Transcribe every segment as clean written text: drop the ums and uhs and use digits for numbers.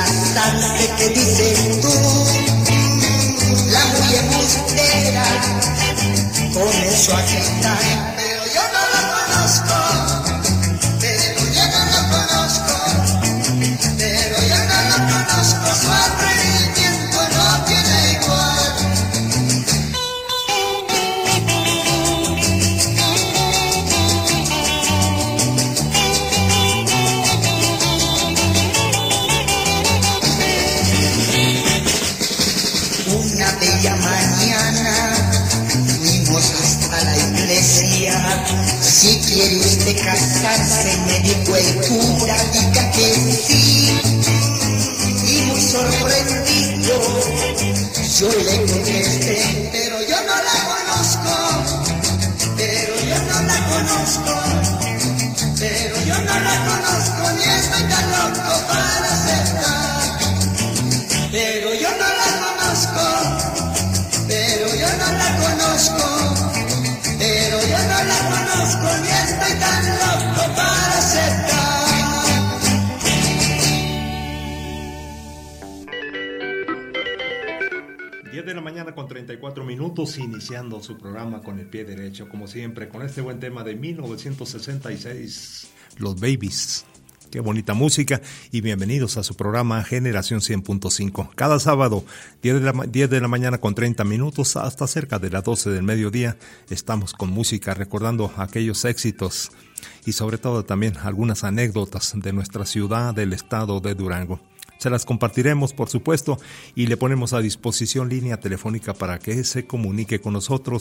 casarse, ¿qué dices tú? La muy embustera, con eso aquí está, pero yo no la conozco, pero yo no la conozco, pero yo no la conozco, su atrevimiento no tiene igual. Una bella mañana fuimos hasta la iglesia. Si quiere usted casarse, me dijo el cura, diga que sí. Y muy sorprendido yo le contesté, pero yo no la conozco, pero yo no la conozco, pero yo no la conozco, ni estoy tan loco para aceptar. Pero yo no la conozco, pero yo no la conozco, pero yo no la conozco, ni estoy tan loco para aceptar. 10 de la mañana con 34 minutos, iniciando su programa con el pie derecho, como siempre, con este buen tema de 1966, Los Babies. Qué bonita música y bienvenidos a su programa Generación 100.5. Cada sábado, 10 de la mañana con 30 minutos hasta cerca de las 12 del mediodía, estamos con música recordando aquellos éxitos y sobre todo también algunas anécdotas de nuestra ciudad, del estado de Durango. Se las compartiremos, por supuesto, y le ponemos a disposición línea telefónica para que se comunique con nosotros,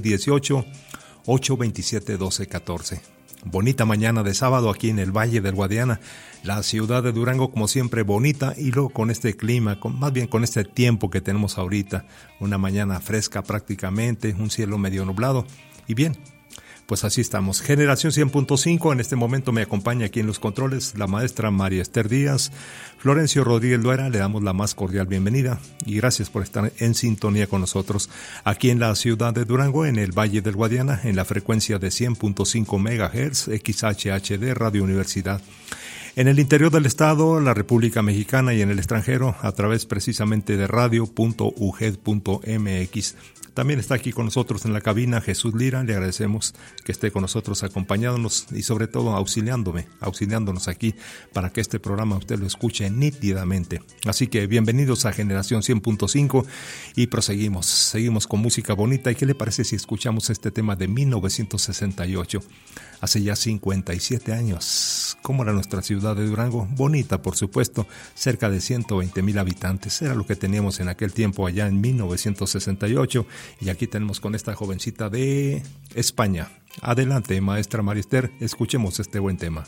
618-827-1214. Bonita mañana de sábado aquí en el Valle del Guadiana, la ciudad de Durango como siempre bonita, y luego con este clima, más bien con este tiempo que tenemos ahorita, una mañana fresca prácticamente, un cielo medio nublado, y bien, pues así estamos. Generación 100.5, en este momento me acompaña aquí en los controles la maestra María Esther Díaz. Florencio Rodríguez Duera, le damos la más cordial bienvenida y gracias por estar en sintonía con nosotros aquí en la ciudad de Durango, en el Valle del Guadiana, en la frecuencia de 100.5 MHz, XHHD, Radio Universidad. En el interior del estado, la República Mexicana y en el extranjero, a través precisamente de radio.uged.mx. También está aquí con nosotros en la cabina Jesús Lira, le agradecemos que esté con nosotros acompañándonos y sobre todo auxiliándonos aquí para que este programa usted lo escuche nítidamente. Así que bienvenidos a Generación 100.5 y seguimos con música bonita. ¿Y qué le parece si escuchamos este tema de 1968? Hace ya 57 años. ¿Cómo era nuestra ciudad de Durango? Bonita, por supuesto, cerca de 120,000 habitantes. Era lo que teníamos en aquel tiempo allá en 1968. Y aquí tenemos con esta jovencita de España. Adelante, maestra María Esther, escuchemos este buen tema.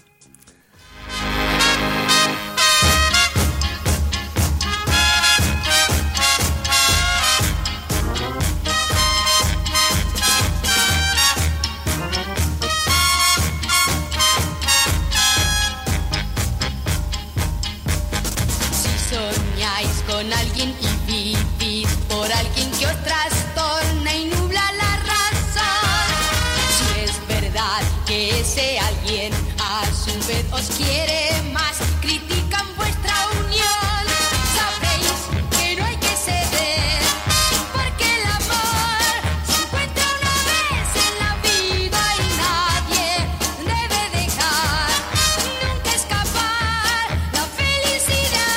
Con alguien y vivís por alguien que os trastorna y nubla la razón. Si es verdad que ese alguien a su vez os quiere más, critican vuestra unión. Sabréis que no hay que ceder, porque el amor se encuentra una vez en la vida y nadie debe dejar nunca escapar la felicidad.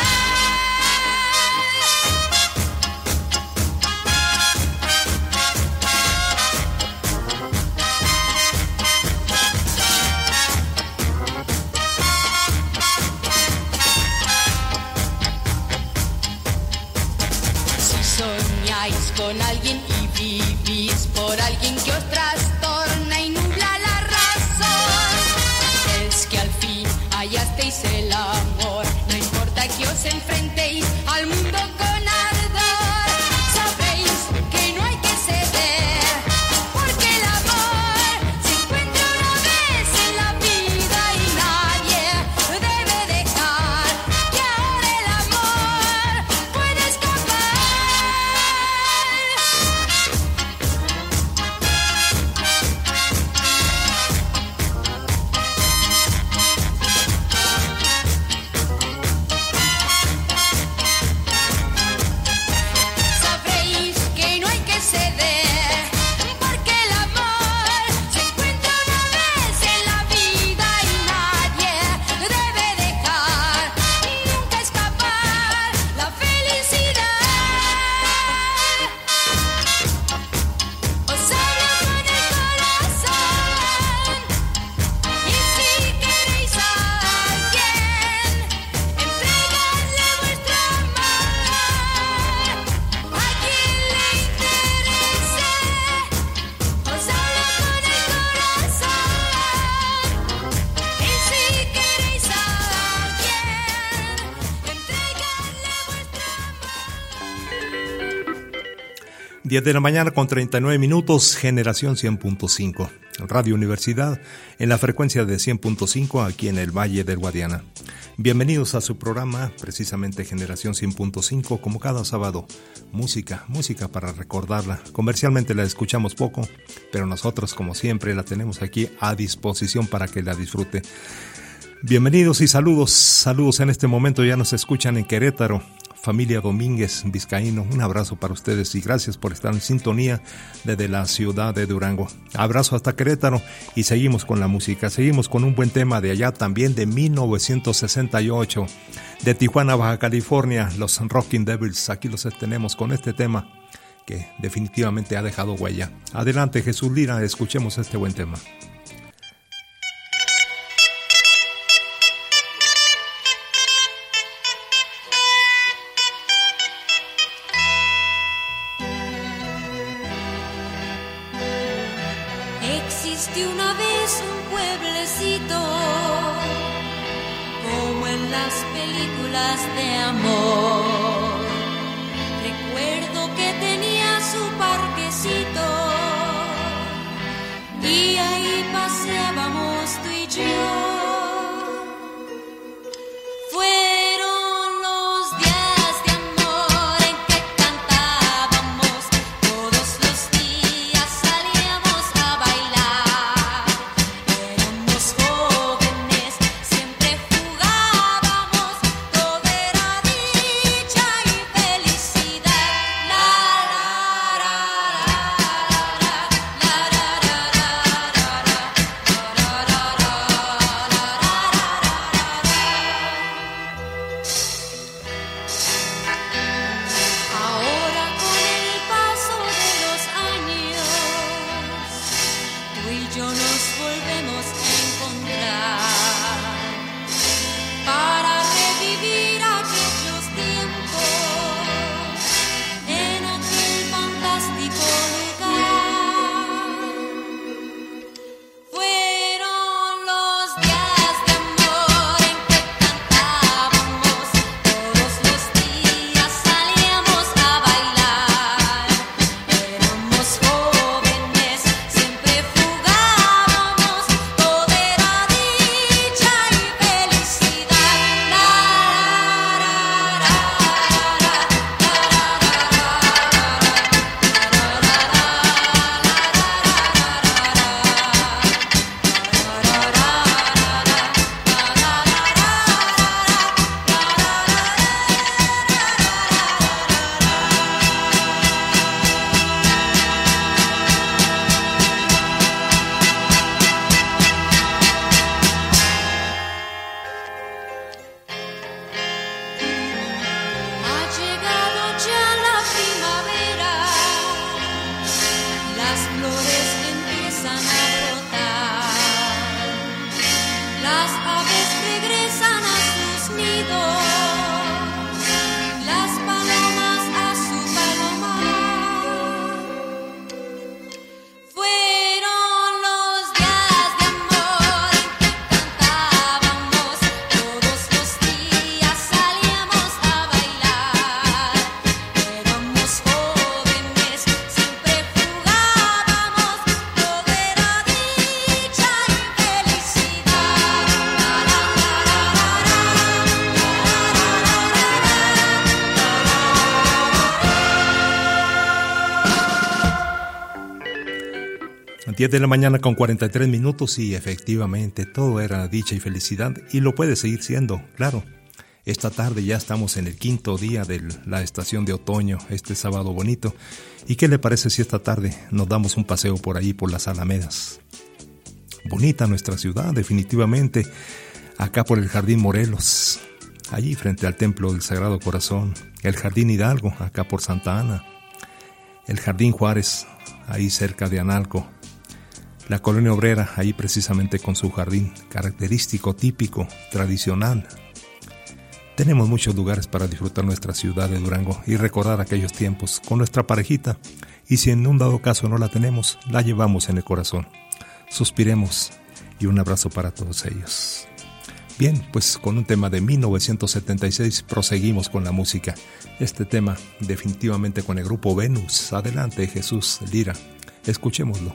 Con alguien y vivís por alguien que os trastorna y nubla la razón. Es que al fin hallasteis el amor, no importa que os enfrentéis al mundo con ardor. Sabréis que no hay que ceder, porque el amor se encuentra una vez en la vida y nadie debe dejar que ahora el amor pueda escapar. 10 de la mañana con 39 minutos, Generación 100.5, Radio Universidad, en la frecuencia de 100.5 aquí en el Valle del Guadiana. Bienvenidos a su programa, precisamente Generación 100.5, como cada sábado, música para recordarla. Comercialmente la escuchamos poco, pero nosotros, como siempre, la tenemos aquí a disposición para que la disfrute. Bienvenidos y saludos en este momento, ya nos escuchan en Querétaro. Familia Domínguez Vizcaíno, un abrazo para ustedes y gracias por estar en sintonía desde la ciudad de Durango. Abrazo hasta Querétaro y seguimos con la música, seguimos con un buen tema de allá también de 1968, de Tijuana, Baja California, los Rocking Devils. Aquí los tenemos con este tema que definitivamente ha dejado huella. Adelante Jesús Lira, escuchemos este buen tema. Existe una vez un pueblecito, como en las películas de amor. Recuerdo que tenía su parquecito y ahí paseábamos tú y yo. A 10 de la mañana con 43 minutos y efectivamente todo era dicha y felicidad y lo puede seguir siendo, claro. Esta tarde ya estamos en el 5º día de la estación de otoño, este sábado bonito. ¿Y qué le parece si esta tarde nos damos un paseo por ahí, por las Alamedas? Bonita nuestra ciudad, definitivamente. Acá por el Jardín Morelos, allí frente al Templo del Sagrado Corazón. El Jardín Hidalgo, acá por Santa Ana. El Jardín Juárez, ahí cerca de Analco. La Colonia Obrera, ahí precisamente con su jardín característico, típico, tradicional. Tenemos muchos lugares para disfrutar nuestra ciudad de Durango y recordar aquellos tiempos con nuestra parejita. Y si en un dado caso no la tenemos, la llevamos en el corazón. Suspiremos y un abrazo para todos ellos. Bien, pues con un tema de 1976 proseguimos con la música. Este tema definitivamente con el grupo Venus. Adelante, Jesús Lira. Escuchémoslo.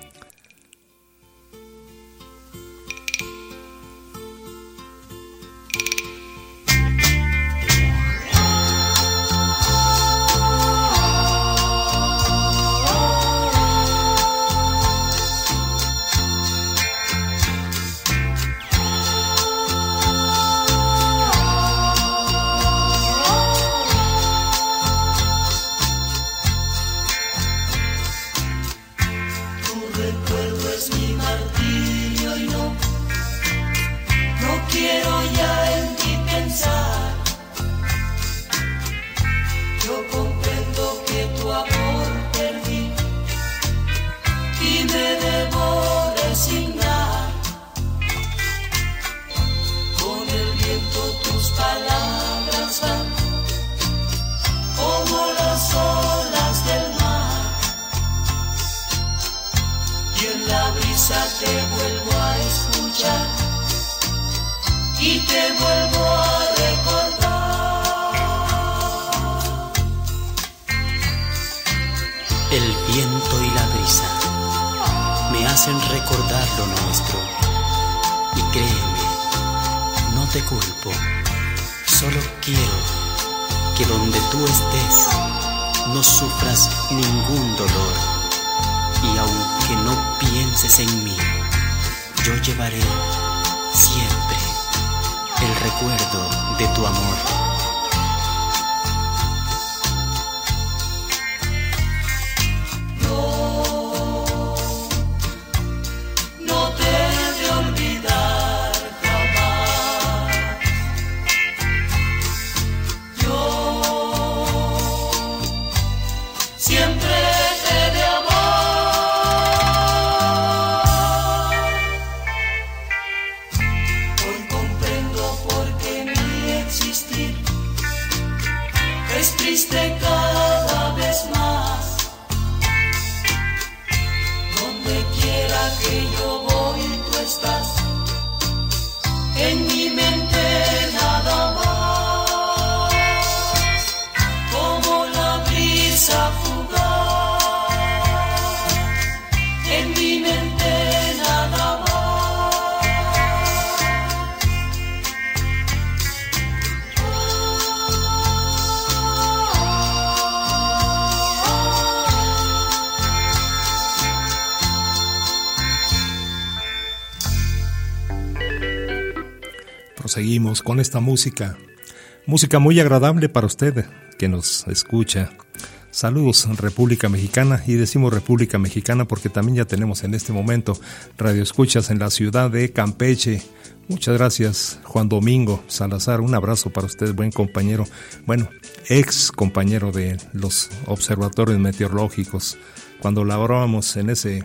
Seguimos con esta música muy agradable para usted que nos escucha. Saludos República Mexicana, y decimos República Mexicana porque también ya tenemos en este momento radioescuchas en la ciudad de Campeche. Muchas gracias Juan Domingo Salazar, un abrazo para usted, buen compañero, bueno, ex compañero de los observatorios meteorológicos, cuando laborábamos en ese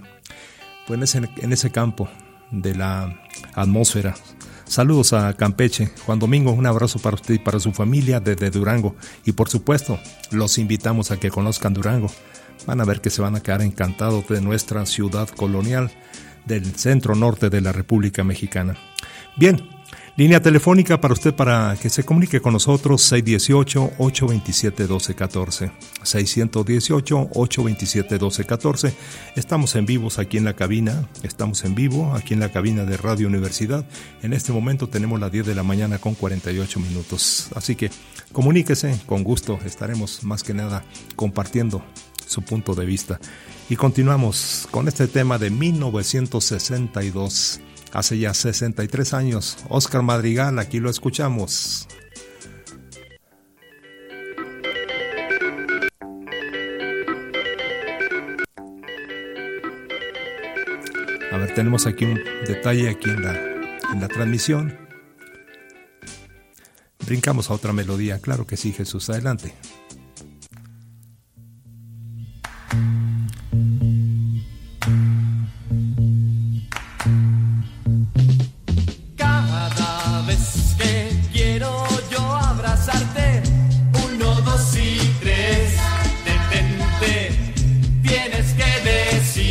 campo de la atmósfera. Saludos a Campeche. Juan Domingo, un abrazo para usted y para su familia desde Durango. Y por supuesto, los invitamos a que conozcan Durango. Van a ver que se van a quedar encantados de nuestra ciudad colonial del centro norte de la República Mexicana. Bien, línea telefónica para usted para que se comunique con nosotros, 618-827-1214. 618-827-1214. Estamos en vivos aquí en la cabina, de Radio Universidad. En este momento tenemos las 10 de la mañana con 48 minutos. Así que comuníquese, con gusto estaremos más que nada compartiendo su punto de vista. Y continuamos con este tema de 1962. Hace ya 63 años, Óscar Madrigal, aquí lo escuchamos. A ver, tenemos aquí un detalle aquí en la transmisión. Brincamos a otra melodía, claro que sí, Jesús, adelante.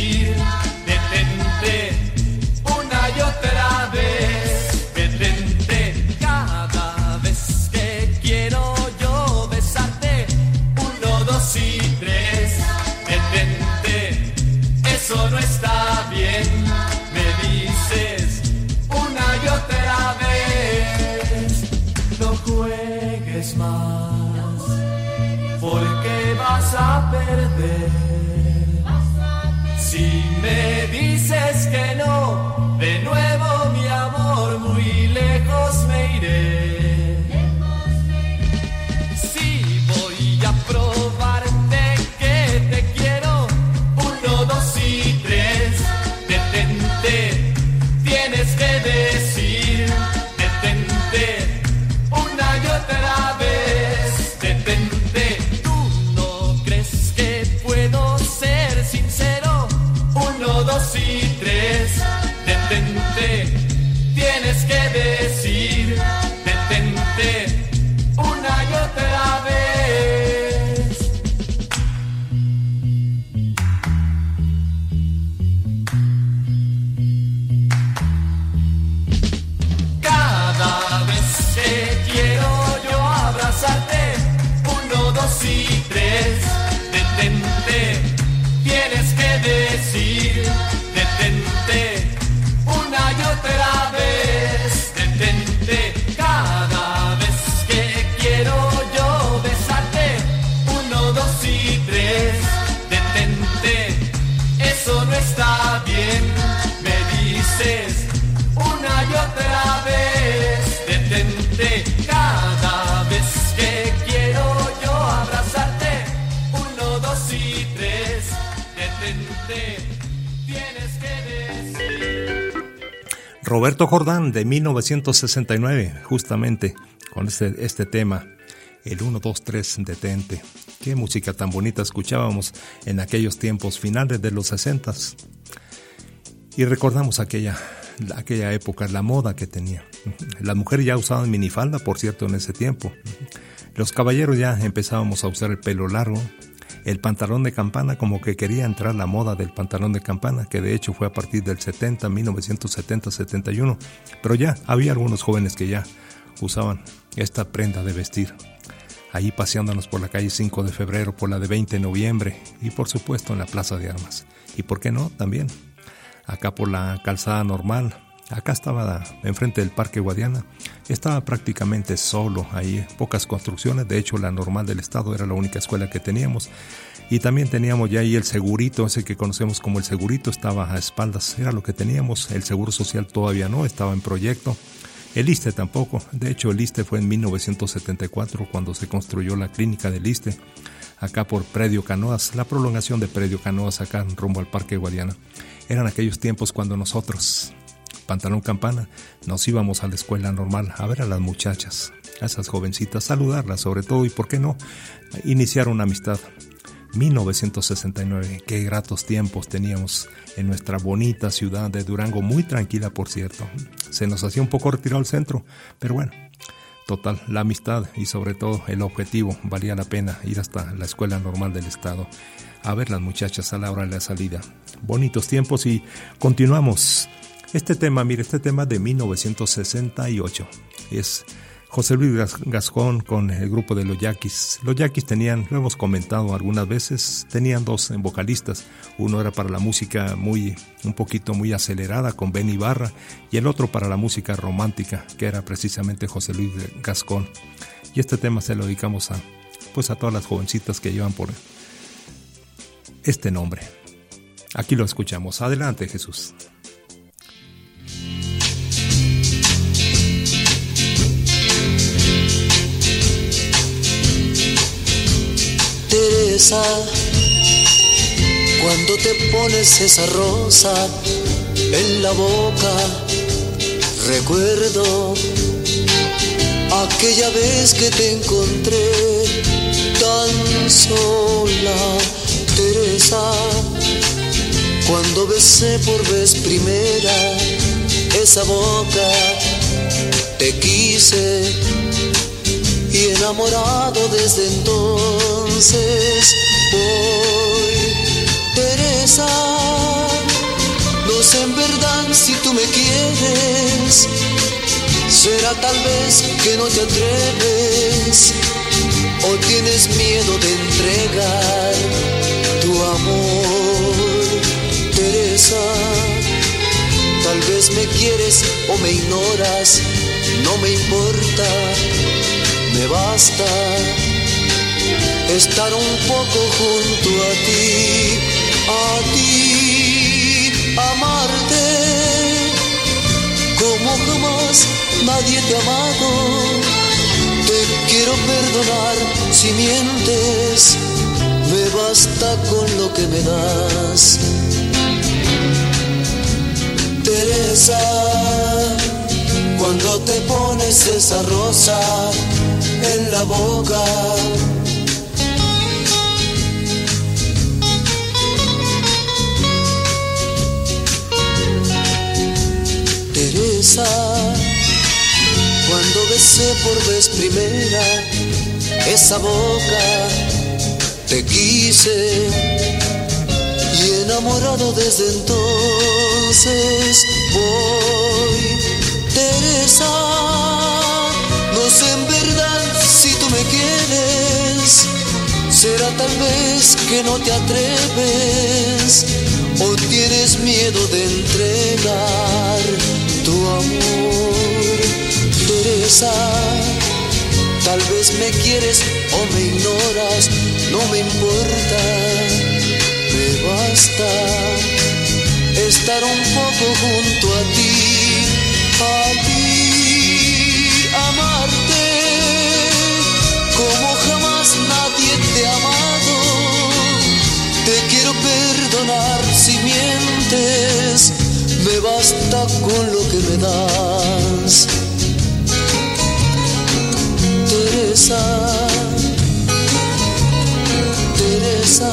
Detente, porque vas a perder. Si me dices que no, de nuevo mi amor, muy lejos me iré. Si voy a probarte que te quiero, 1, 2 y 3, detente, tienes que decir, detente, una y otra vez, detente. Tú no crees que puedo ser sincero, 1, 2 y 3, detente, tienes que decir, detente, una y otra vez. Cada vez que quiero yo abrazarte, 1, 2 y 3, detente, tienes que decir, detente, una y otra vez, detente. Cada vez que quiero yo besarte, 1, 2 y 3, detente, eso no está bien, me dices una y otra vez, detente. Cada vez que quiero yo abrazarte, 1, 2 y 3, detente, tienes que decir. Roberto Jordán, de 1969, justamente con este tema, el 1, 2, 3, detente. Qué música tan bonita escuchábamos en aquellos tiempos finales de los 60s. Y recordamos aquella época, la moda que tenía. Las mujeres ya usaban minifalda, por cierto, en ese tiempo. Los caballeros ya empezábamos a usar el pelo largo. El pantalón de campana, como que quería entrar la moda del pantalón de campana, que de hecho fue a partir del 1970-71. Pero ya había algunos jóvenes que ya usaban esta prenda de vestir. Ahí paseándonos por la calle 5 de febrero, por la de 20 de noviembre y por supuesto en la Plaza de Armas. Y por qué no, también acá por la calzada normal. Acá estaba enfrente del Parque Guadiana, estaba prácticamente solo, ahí pocas construcciones, de hecho la normal del estado era la única escuela que teníamos, y también teníamos ya ahí el segurito, ese que conocemos como el segurito, estaba a espaldas, era lo que teníamos. El seguro social todavía no, estaba en proyecto, el ISSSTE tampoco, de hecho el ISSSTE fue en 1974 cuando se construyó la clínica del ISSSTE, acá por Predio Canoas, la prolongación de Predio Canoas acá rumbo al Parque Guadiana. Eran aquellos tiempos cuando nosotros, pantalón campana, nos íbamos a la escuela normal a ver a las muchachas, a esas jovencitas, saludarlas sobre todo y por qué no, iniciar una amistad. 1969, qué gratos tiempos teníamos en nuestra bonita ciudad de Durango, muy tranquila por cierto. Se nos hacía un poco retirado el centro, pero bueno, total, la amistad y sobre todo el objetivo, valía la pena ir hasta la escuela normal del estado a ver las muchachas a la hora de la salida. Bonitos tiempos y continuamos. Este tema de 1968 es José Luis Gascón con el grupo de Los Yaquis. Los Yaquis tenían, lo hemos comentado algunas veces, tenían dos vocalistas. Uno era para la música un poquito muy acelerada con Ben Ibarra y el otro para la música romántica, que era precisamente José Luis Gascón. Y este tema se lo dedicamos a todas las jovencitas que llevan por este nombre. Aquí lo escuchamos. Adelante, Jesús. Teresa, cuando te pones esa rosa en la boca, recuerdo aquella vez que te encontré tan sola. Teresa, cuando besé por vez primera esa boca, te quise y enamorado desde entonces voy. Teresa, no sé en verdad si tú me quieres, será tal vez que no te atreves o tienes miedo de entregar tu amor. Teresa, tal vez me quieres o me ignoras, no me importa, me basta. estar un poco junto a ti, amarte como jamás nadie te ha amado. Te quiero perdonar si mientes, me basta con lo que me das. Teresa, cuando te pones esa rosa en la boca, Teresa, cuando besé por vez primera esa boca, te quise y enamorado desde entonces voy. Teresa, no sé en verdad si tú me quieres, será tal vez que no te atreves o tienes miedo de entregar tu amor. Teresa, tal vez me quieres o me ignoras, no me importa, me basta estar un poco junto a ti, amarte como jamás nadie te ha amado. Te quiero perdonar si mientes, me basta con lo que me das. Teresa, Teresa.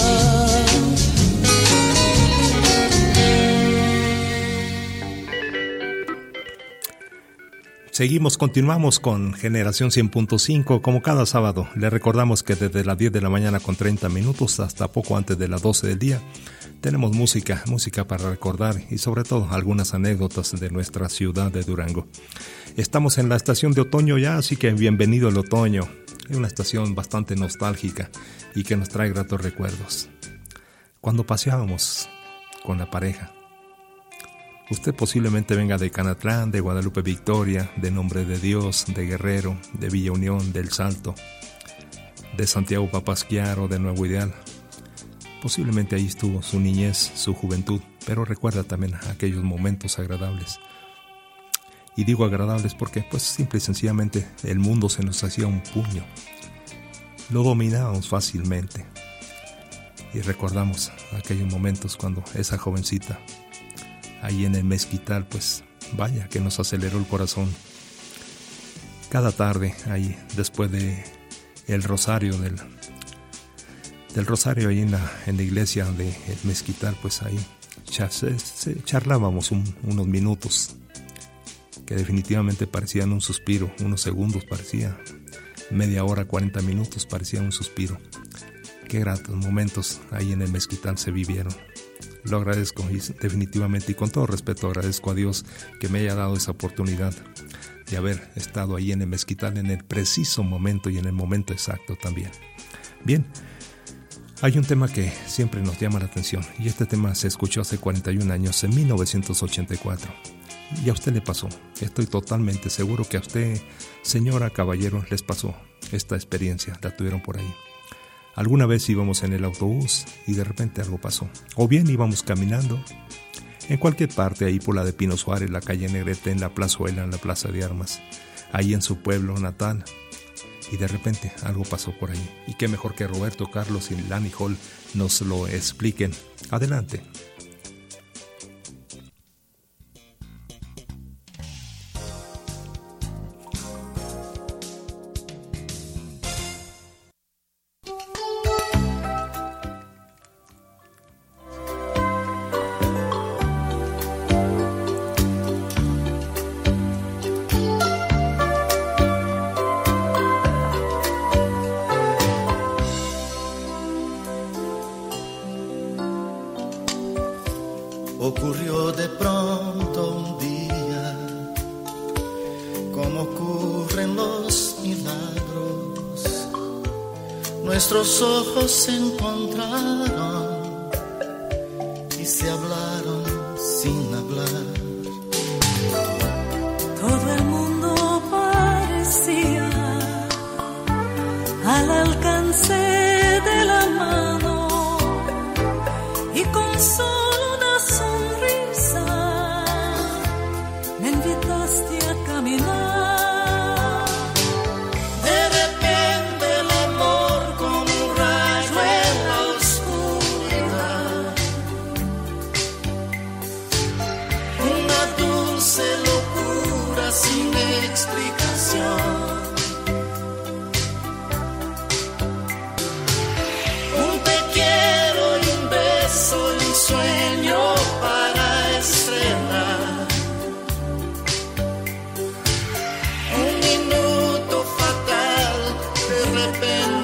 Continuamos con Generación 100.5, como cada sábado. Le recordamos que desde las 10 de la mañana con 30 minutos hasta poco antes de las 12 del día, tenemos música para recordar y sobre todo algunas anécdotas de nuestra ciudad de Durango. Estamos en la estación de otoño ya, así que bienvenido el otoño. Es una estación bastante nostálgica y que nos trae gratos recuerdos. Cuando paseábamos con la pareja, usted posiblemente venga de Canatlán, de Guadalupe Victoria, de Nombre de Dios, de Guerrero, de Villa Unión, del Salto, de Santiago Papasquiaro, de Nuevo Ideal. Posiblemente ahí estuvo su niñez, su juventud, pero recuerda también aquellos momentos agradables. Y digo agradables porque pues simple y sencillamente el mundo se nos hacía un puño. Lo dominábamos fácilmente. Y recordamos aquellos momentos cuando esa jovencita ahí en el mezquital, pues vaya que nos aceleró el corazón. Cada tarde ahí, después de el rosario del rosario ahí en la iglesia del mezquital, pues ahí charlábamos unos minutos que definitivamente parecían un suspiro, unos segundos parecía, media hora, 40 minutos parecía un suspiro. Qué gratos momentos ahí en el mezquital se vivieron. Lo agradezco y definitivamente y con todo respeto agradezco a Dios que me haya dado esa oportunidad de haber estado ahí en el mezquital en el preciso momento y en el momento exacto también. Bien, hay un tema que siempre nos llama la atención y este tema se escuchó hace 41 años, en 1984. Y a usted le pasó, estoy totalmente seguro que a usted, señora, caballero, les pasó esta experiencia, la tuvieron por ahí. Alguna vez íbamos en el autobús y de repente algo pasó. O bien íbamos caminando en cualquier parte, ahí por la de Pino Suárez, la calle Negrete, en la Plazuela, en la Plaza de Armas, ahí en su pueblo natal. Y de repente algo pasó por ahí. Y qué mejor que Roberto Carlos y Lani Hall nos lo expliquen. Adelante. Ocurrió de pronto un día, como ocurren los milagros. Nuestros ojos se encontraron y se hablaron sin hablar. Todo el mundo parecía al alcance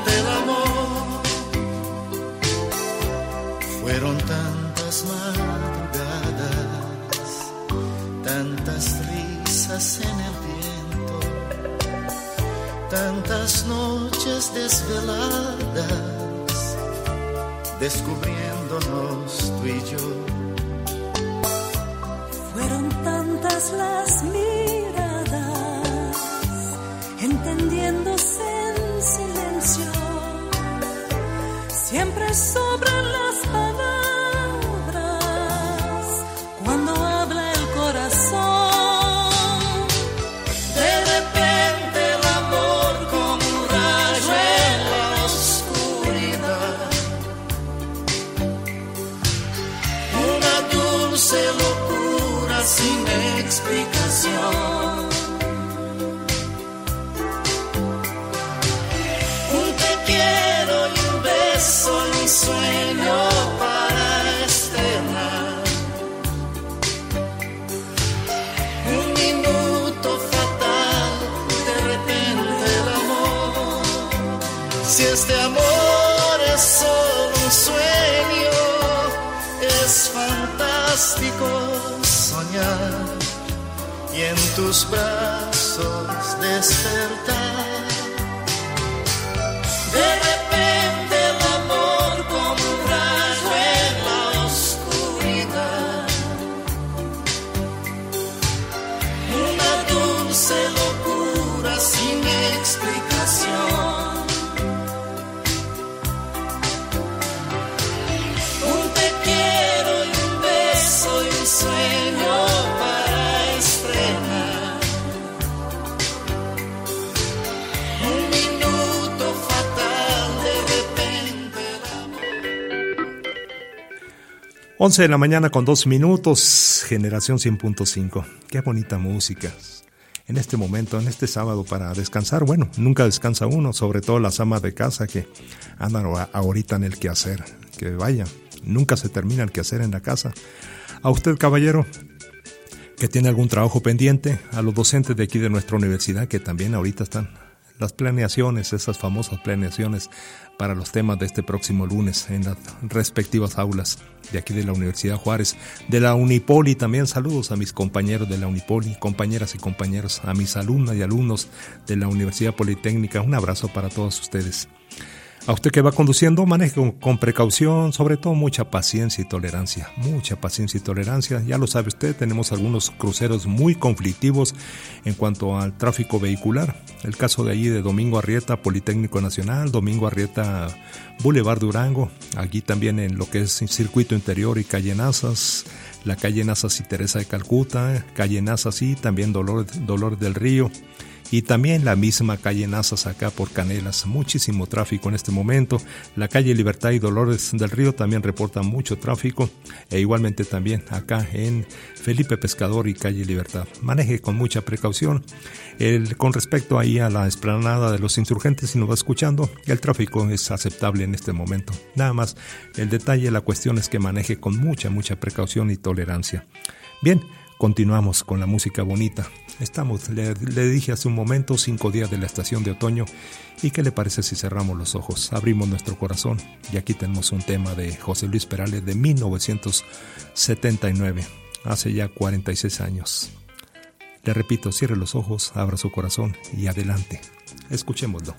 el amor. Fueron tantas madrugadas, tantas risas en el viento, tantas noches desveladas, descubriéndonos tú y yo. Fueron tantas las miradas, entendiéndose en silencio, siempre sobran las palabras cuando habla el corazón. De repente el amor como un rayo en la oscuridad, una dulce locura sin explicación. Un te quiero y un beso y un sueño para estrenar. Un minuto fatal, de repente el amor. Si este amor es solo un sueño, es fantástico soñar y en tus brazos despertar. De repente el amor como un rayo en la oscuridad, una dulce locura sin explicación. Un te quiero y un beso y un sueño para estrenar. Un minuto fatal, de repente el amor. 11 de la mañana con 2 minutos, Generación 100.5. Qué bonita música. En este momento, en este sábado para descansar, bueno, nunca descansa uno, sobre todo las amas de casa que andan ahorita en el quehacer. Que vaya, nunca se termina el quehacer en la casa. A usted, caballero, que tiene algún trabajo pendiente, a los docentes de aquí de nuestra universidad que también ahorita están las planeaciones, esas famosas planeaciones para los temas de este próximo lunes en las respectivas aulas de aquí de la Universidad Juárez, de la Unipoli. También saludos a mis compañeros de la Unipoli, compañeras y compañeros, a mis alumnas y alumnos de la Universidad Politécnica. Un abrazo para todos ustedes. A usted que va conduciendo, maneje con precaución, sobre todo mucha paciencia y tolerancia. Mucha paciencia y tolerancia. Ya lo sabe usted, tenemos algunos cruceros muy conflictivos en cuanto al tráfico vehicular. El caso de allí de Domingo Arrieta, Politécnico Nacional, Domingo Arrieta, Boulevard Durango. Aquí también en lo que es Circuito Interior y Calle Nazas, la calle Nazas y Teresa de Calcuta, calle Nazas y también Dolores del Río. Y también la misma calle Nazas acá por Canelas, muchísimo tráfico en este momento. La calle Libertad y Dolores del Río también reportan mucho tráfico, e igualmente también acá en Felipe Pescador y calle Libertad. Maneje con mucha precaución. Con respecto ahí a la explanada de los Insurgentes, si nos va escuchando, el tráfico es aceptable en este momento. Nada más, el detalle, la cuestión es que maneje con mucha precaución y tolerancia. Bien, continuamos con la música bonita. Le dije hace un momento, 5 días de la estación de otoño. ¿Y qué le parece si cerramos los ojos, abrimos nuestro corazón? Y aquí tenemos un tema de José Luis Perales de 1979, hace ya 46 años. Le repito, cierre los ojos, abra su corazón y adelante. Escuchémoslo.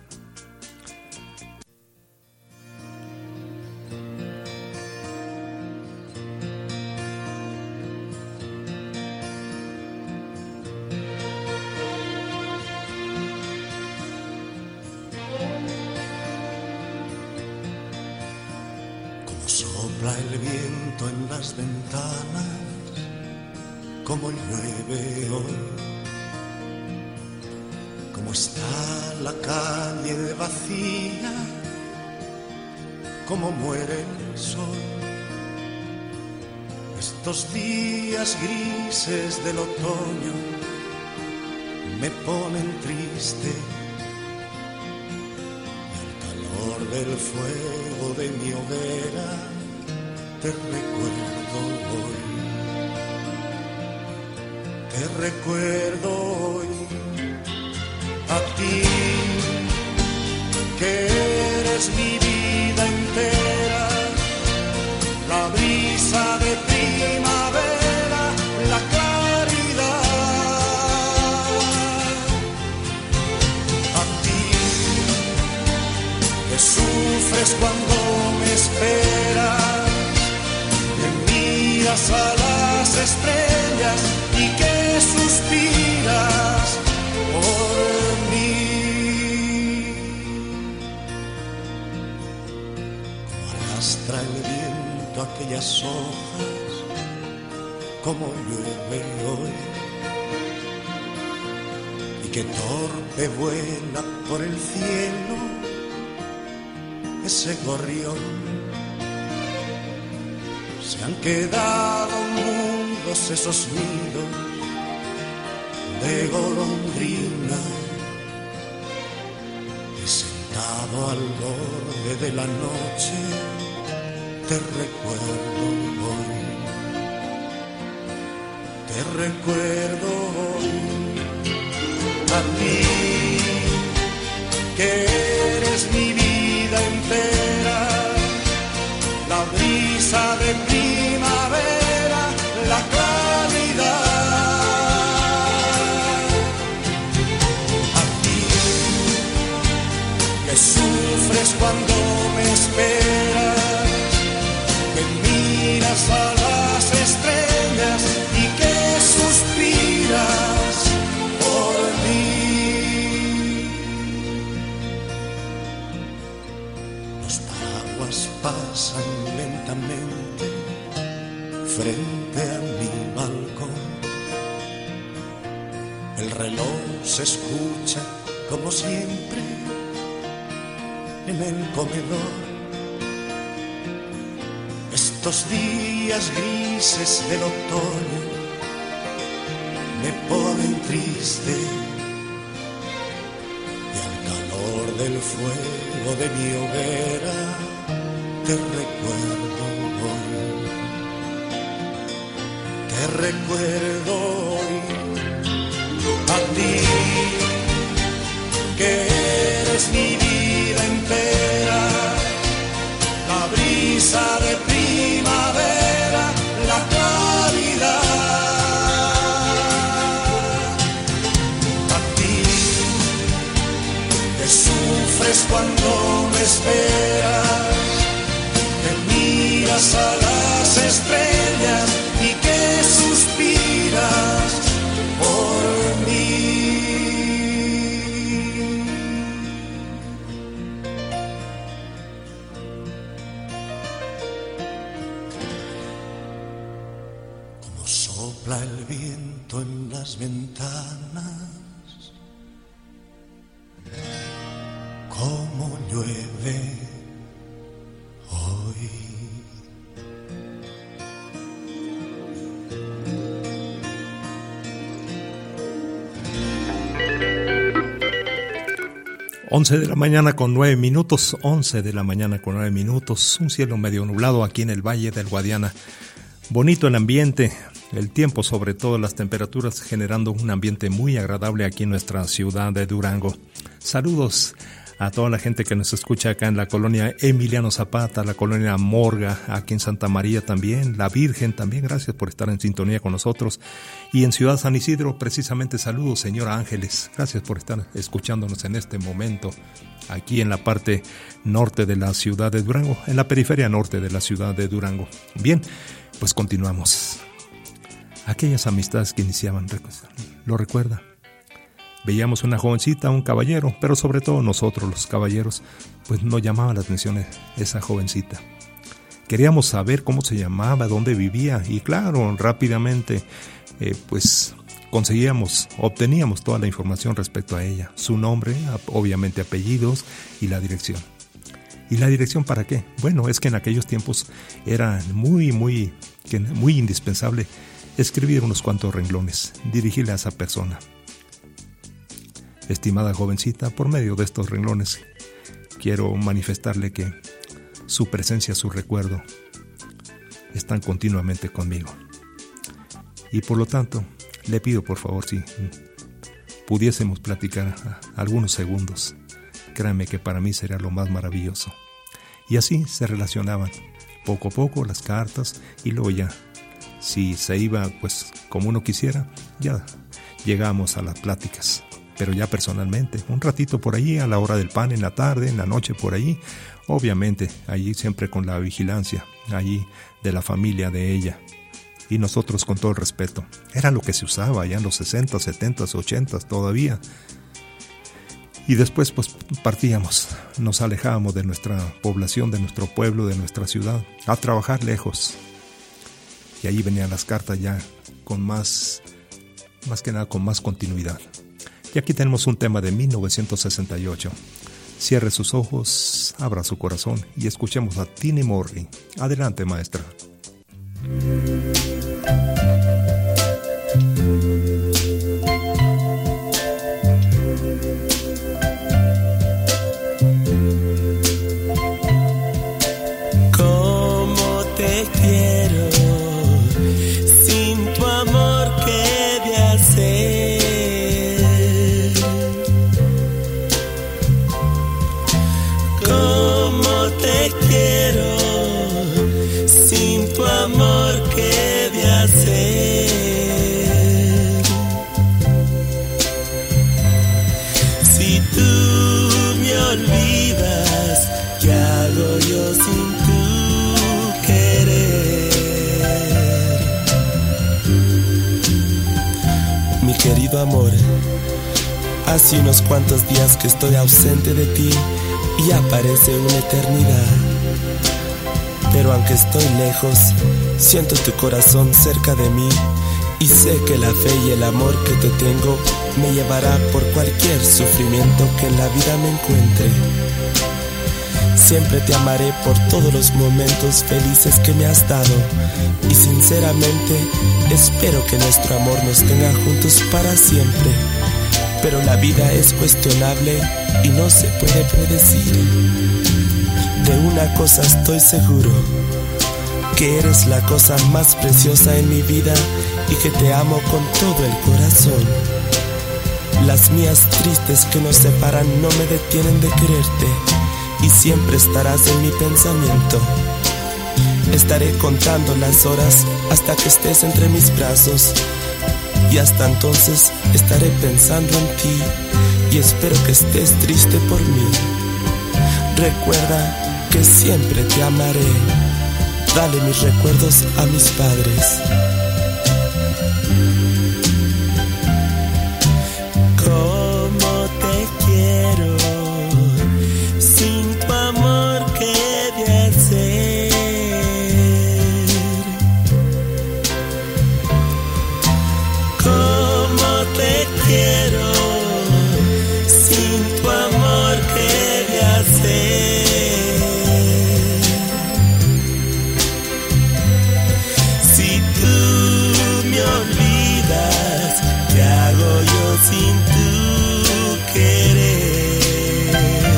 Sopla el viento en las ventanas, como llueve hoy, como está la calle vacía, como muere el sol. Estos días grises del otoño me ponen triste, del fuego de mi hoguera te recuerdo hoy, a ti que eres quieres mi vida entera, la brisa de primavera, la claridad. A ti que sufres cuando me esperas, que miras a las estrellas y que suspiras por mí. Arrastra el viento aquellas hojas como llueve hoy, y que torpe vuela por el cielo ese gorrión. Se han quedado mudos esos nidos de golondrina, y sentado al borde de la noche te recuerdo hoy, te recuerdo hoy. A ti que eres mi vida entera, la brisa de primavera, la claridad. A ti que sufres cuando me esperas, que miras a las estrellas y que suspiras por mí. Los paraguas pasan lentamente frente a mi balcón, el reloj se escucha como siempre en el comedor. Estos días grises del otoño me ponen triste, y al calor del fuego de mi hoguera te recuerdo hoy, te recuerdo hoy. A ti que eres mi vida entera, la brisa de primavera, la claridad. A ti que sufres cuando me esperas, que miras a las estrellas y que suspiras por mí. Como sopla el viento en las ventanas, como llueve hoy. 11 de la mañana con 9 minutos, 11 de la mañana con 9 minutos, un cielo medio nublado aquí en el Valle del Guadiana. Bonito el ambiente, el tiempo, sobre todo las temperaturas, generando un ambiente muy agradable aquí en nuestra ciudad de Durango. Saludos a toda la gente que nos escucha acá en la colonia Emiliano Zapata, la colonia Morga, aquí en Santa María también, La Virgen también, gracias por estar en sintonía con nosotros. Y en Ciudad San Isidro, precisamente, saludos, señora Ángeles, gracias por estar escuchándonos en este momento, aquí en la parte norte de la ciudad de Durango, en la periferia norte de la ciudad de Durango. Bien, pues continuamos. Aquellas amistades que iniciaban, ¿lo recuerda? Veíamos una jovencita, un caballero, pero sobre todo nosotros los caballeros, pues nos llamaba la atención esa jovencita. Queríamos saber cómo se llamaba, dónde vivía, y claro, rápidamente pues obteníamos toda la información respecto a ella, su nombre, obviamente apellidos y la dirección. ¿Y la dirección para qué? Bueno, es que en aquellos tiempos era muy indispensable escribir unos cuantos renglones, dirigirle a esa persona. Estimada jovencita, por medio de estos renglones quiero manifestarle que su presencia, su recuerdo están continuamente conmigo. Y por lo tanto, le pido por favor si pudiésemos platicar algunos segundos. créanme que para mí sería lo más maravilloso. Y así se relacionaban, poco a poco las cartas, y luego ya, si se iba pues como uno quisiera, ya llegamos a las pláticas, pero ya personalmente, un ratito por allí a la hora del pan, en la tarde, en la noche por allí, obviamente allí siempre con la vigilancia, allí de la familia de ella, y nosotros con todo el respeto. Era lo que se usaba ya en los 60, 70, 80 todavía. Y después pues partíamos, nos alejábamos de nuestra población, de nuestro pueblo, de nuestra ciudad, a trabajar lejos. Y ahí venían las cartas ya con más que nada con más continuidad. Y aquí tenemos un tema de 1968. Cierre sus ojos, abra su corazón y escuchemos a Tini Morri. Adelante, maestra. Cómo te quiero, sin tu amor qué he de hacer. Cómo te quiero, sin tu amor qué he de hacer. Si tú me olvidas, ¿qué hago yo sin tu querer? Mi querido amor, hace unos cuantos días que estoy ausente de ti y ya parece una eternidad. Pero aunque estoy lejos, siento tu corazón cerca de mí y sé que la fe y el amor que te tengo me llevará por cualquier sufrimiento que en la vida me encuentre. Siempre te amaré por todos los momentos felices que me has dado y sinceramente espero que nuestro amor nos tenga juntos para siempre. Pero la vida es cuestionable y no se puede predecir. De una cosa estoy seguro, que eres la cosa más preciosa en mi vida y que te amo con todo el corazón. Las mías tristes que nos separan no me detienen de quererte y siempre estarás en mi pensamiento. Estaré contando las horas hasta que estés entre mis brazos y hasta entonces estaré pensando en ti y espero que estés triste por mí. Recuerda que siempre te amaré. Dale mis recuerdos a mis padres. Cómo te quiero, sin tu amor qué he de hacer. Cómo te quiero, sin tu amor qué he de hacer. ¿Qué hago yo sin tu querer?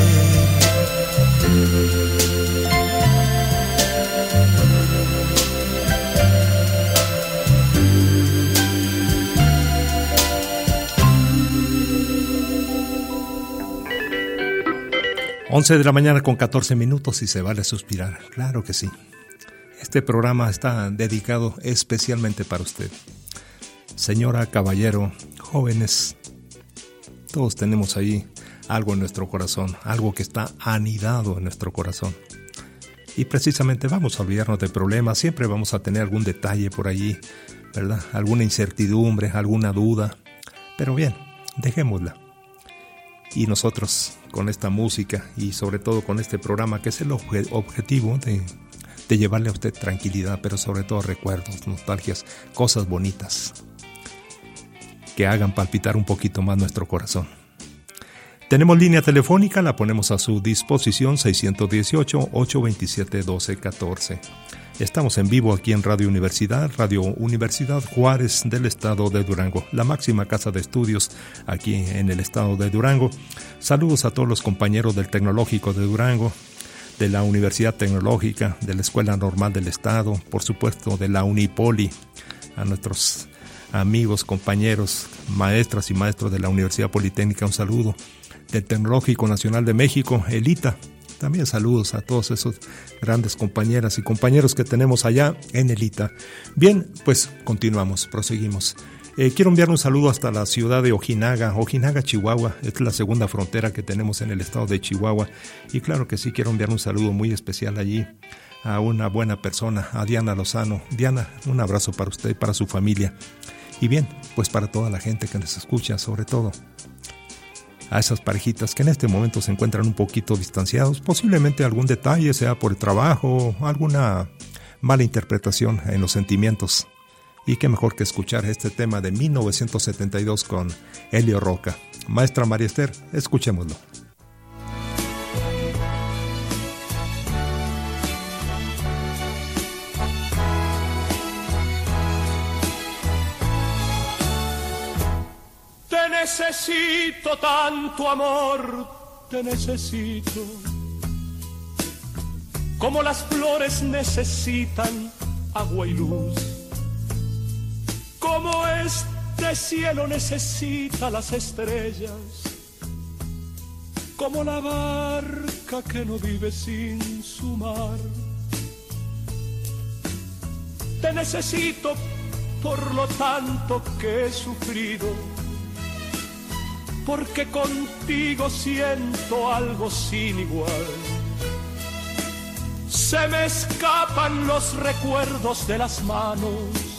Once de la mañana con 14 minutos y se vale suspirar, claro que sí. Este programa está dedicado especialmente para usted. Señora, caballero, jóvenes, todos tenemos ahí algo en nuestro corazón, algo que está anidado en nuestro corazón. Y precisamente vamos a olvidarnos de problemas, siempre vamos a tener algún detalle por allí, ¿verdad? Alguna incertidumbre, alguna duda, pero bien, dejémosla. Y nosotros con esta música y sobre todo con este programa, que es el objetivo de llevarle a usted tranquilidad, pero sobre todo recuerdos, nostalgias, cosas bonitas que hagan palpitar un poquito más nuestro corazón. Tenemos línea telefónica, la ponemos a su disposición, 618-827-1214. Estamos en vivo aquí en Radio Universidad Juárez del estado de Durango, la máxima casa de estudios aquí en el estado de Durango. Saludos a todos los compañeros del Tecnológico de Durango, de la Universidad Tecnológica, de la Escuela Normal del Estado, por supuesto de la Unipoli, a nuestros amigos, compañeros, maestras y maestros de la Universidad Politécnica, un saludo. del Tecnológico Nacional de México, el ITA. También saludos a todos esos grandes compañeras y compañeros que tenemos allá en el ITA. Bien, pues continuamos, proseguimos. Quiero enviar un saludo hasta la ciudad de Ojinaga, Chihuahua. Esta es la segunda frontera que tenemos en el estado de Chihuahua. Y claro que sí, quiero enviar un saludo muy especial allí a una buena persona, a Diana Lozano. Diana, un abrazo para usted y para su familia. Y bien, pues para toda la gente que nos escucha, sobre todo a esas parejitas que en este momento se encuentran un poquito distanciados, posiblemente algún detalle, sea por el trabajo, alguna mala interpretación en los sentimientos. Y qué mejor que escuchar este tema de 1972 con Elio Roca. Maestra María Esther, escuchémoslo. Te necesito tanto, amor, te necesito, como las flores necesitan agua y luz, como este cielo necesita las estrellas, como la barca que no vive sin su mar. Te necesito por lo tanto que he sufrido, porque contigo siento algo sin igual. Se me escapan los recuerdos de las manos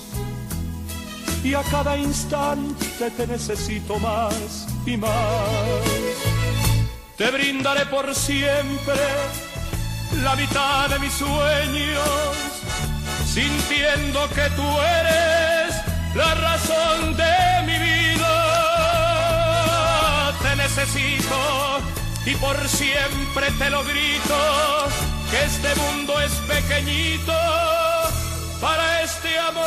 y a cada instante te necesito más y más. Te brindaré por siempre la mitad de mis sueños, sintiendo que tú eres la razón de mi vida. Te necesito y por siempre te lo grito, que este mundo es pequeñito para este amor.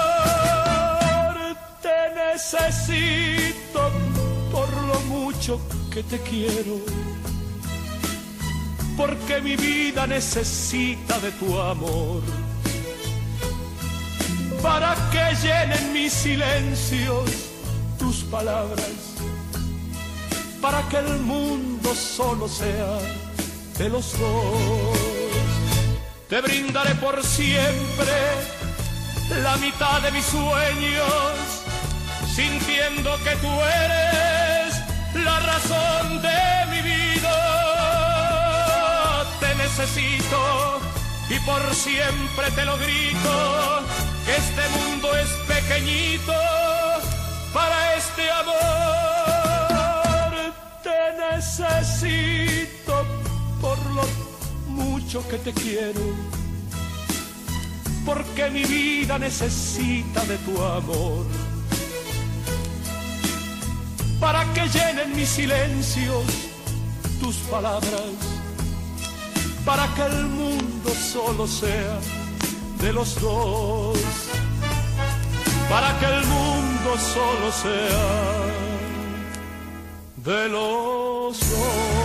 Te necesito por lo mucho que te quiero, porque mi vida necesita de tu amor, para que llenen mis silencios tus palabras, para que el mundo solo sea de los dos. Te brindaré por siempre la mitad de mis sueños, sintiendo que tú eres la razón de mi vida. Te necesito y por siempre te lo grito, que este mundo es pequeñito para este amor. Te necesito por lo mucho que te quiero, porque mi vida necesita de tu amor, para que llenen mis silencios tus palabras, para que el mundo solo sea de los dos, para que el mundo solo sea de los dos.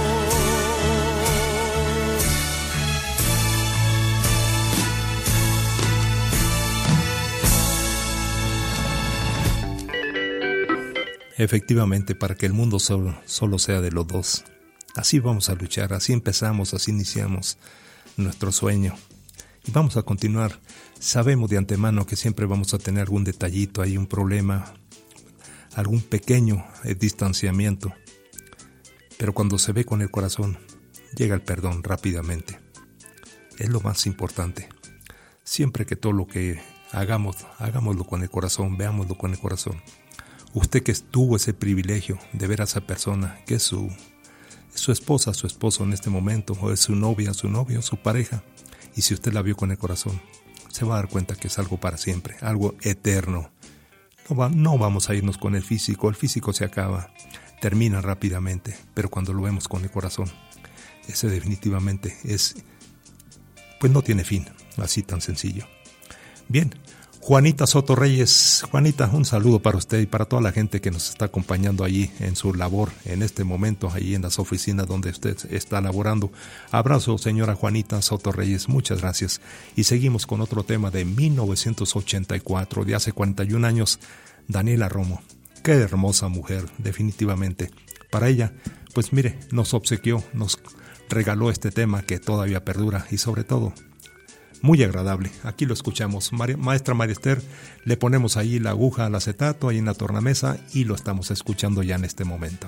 Efectivamente, para que el mundo solo sea de los dos. Así vamos a luchar, así empezamos, así iniciamos nuestro sueño. Y vamos a continuar. Sabemos de antemano que siempre vamos a tener algún detallito, hay un problema, algún pequeño distanciamiento. Pero cuando se ve con el corazón, llega el perdón rápidamente. Es lo más importante. Siempre que todo lo que hagamos, hagámoslo con el corazón, veámoslo con el corazón. Usted que tuvo ese privilegio de ver a esa persona, que es su esposa, su esposo en este momento, o es su novia, su novio, su pareja, y si usted la vio con el corazón, se va a dar cuenta que es algo para siempre, algo eterno. No vamos a irnos con el físico se acaba, termina rápidamente, pero cuando lo vemos con el corazón, ese definitivamente pues no tiene fin, así tan sencillo. Bien, Juanita Soto Reyes. Juanita, un saludo para usted y para toda la gente que nos está acompañando allí en su labor, en este momento, allí en las oficinas donde usted está laborando. Abrazo, señora Juanita Soto Reyes, muchas gracias. Y seguimos con otro tema de 1984, de hace 41 años, Daniela Romo. Qué hermosa mujer, definitivamente. Para ella pues mire, nos obsequió, nos regaló este tema que todavía perdura y sobre todo muy agradable. Aquí lo escuchamos. Maestra María Esther, le ponemos ahí la aguja al acetato, ahí en la tornamesa, y lo estamos escuchando ya en este momento.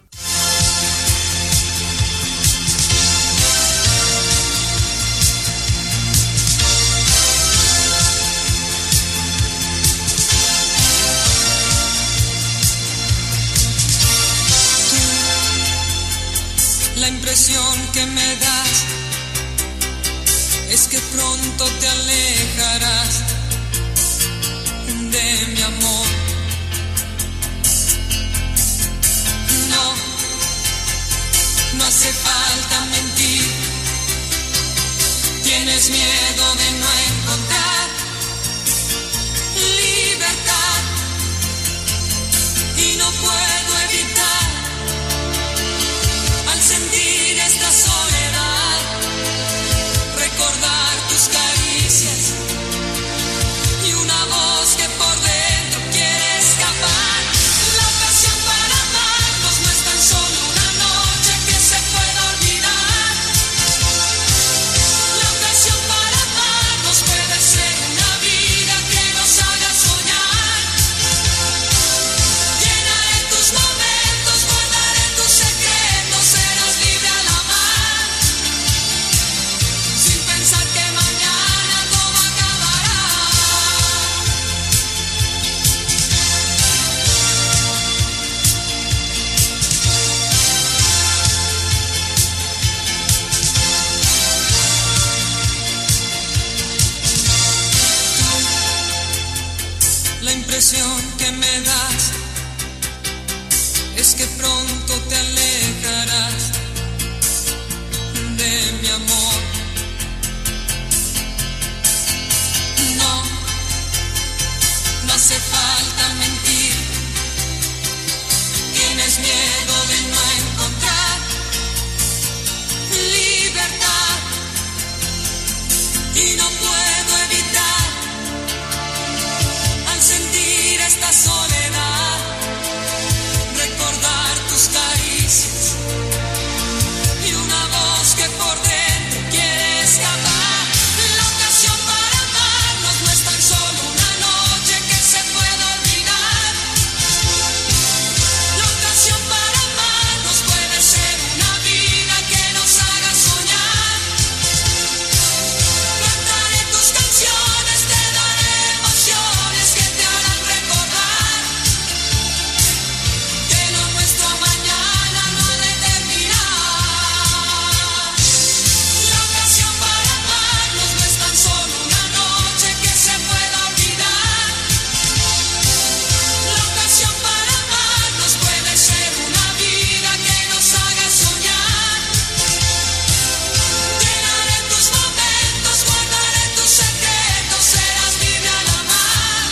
La impresión que me das es que pronto te alejarás de mi amor. No hace falta mentir. Tienes miedo de no encontrar libertad y no puedo evitar, al sentir esta soledad, recordar tus caricias y una voz que por dentro quiere escapar. La ocasión para amarnos no es tan solo una noche que se pueda olvidar. La ocasión para amarnos puede ser una vida que nos haga soñar. Llenaré tus momentos, guardaré tus secretos, serás libre al amar, sin pensar que mañana todo acabará. La impresión que me das es que pronto te alejarás de mi amor. No hace falta mentir. Tienes miedo de no encontrar libertad y no puedo evitar, al sentir esta soledad, recordar tus caricias y una voz que por dentro quiere escapar. La ocasión para amarnos no es tan solo una noche que se pueda olvidar. La ocasión para amarnos puede ser una vida que nos haga soñar. Cantaré tus canciones, te daré emociones que te harán recordar que lo nuestro mañana no ha de terminar. La ocasión para amarnos no es tan solo una noche que se pueda olvidar. La ocasión para amarnos puede ser una vida que nos haga soñar. Llenaré tus momentos, guardaré tus secretos, serás libre al amar,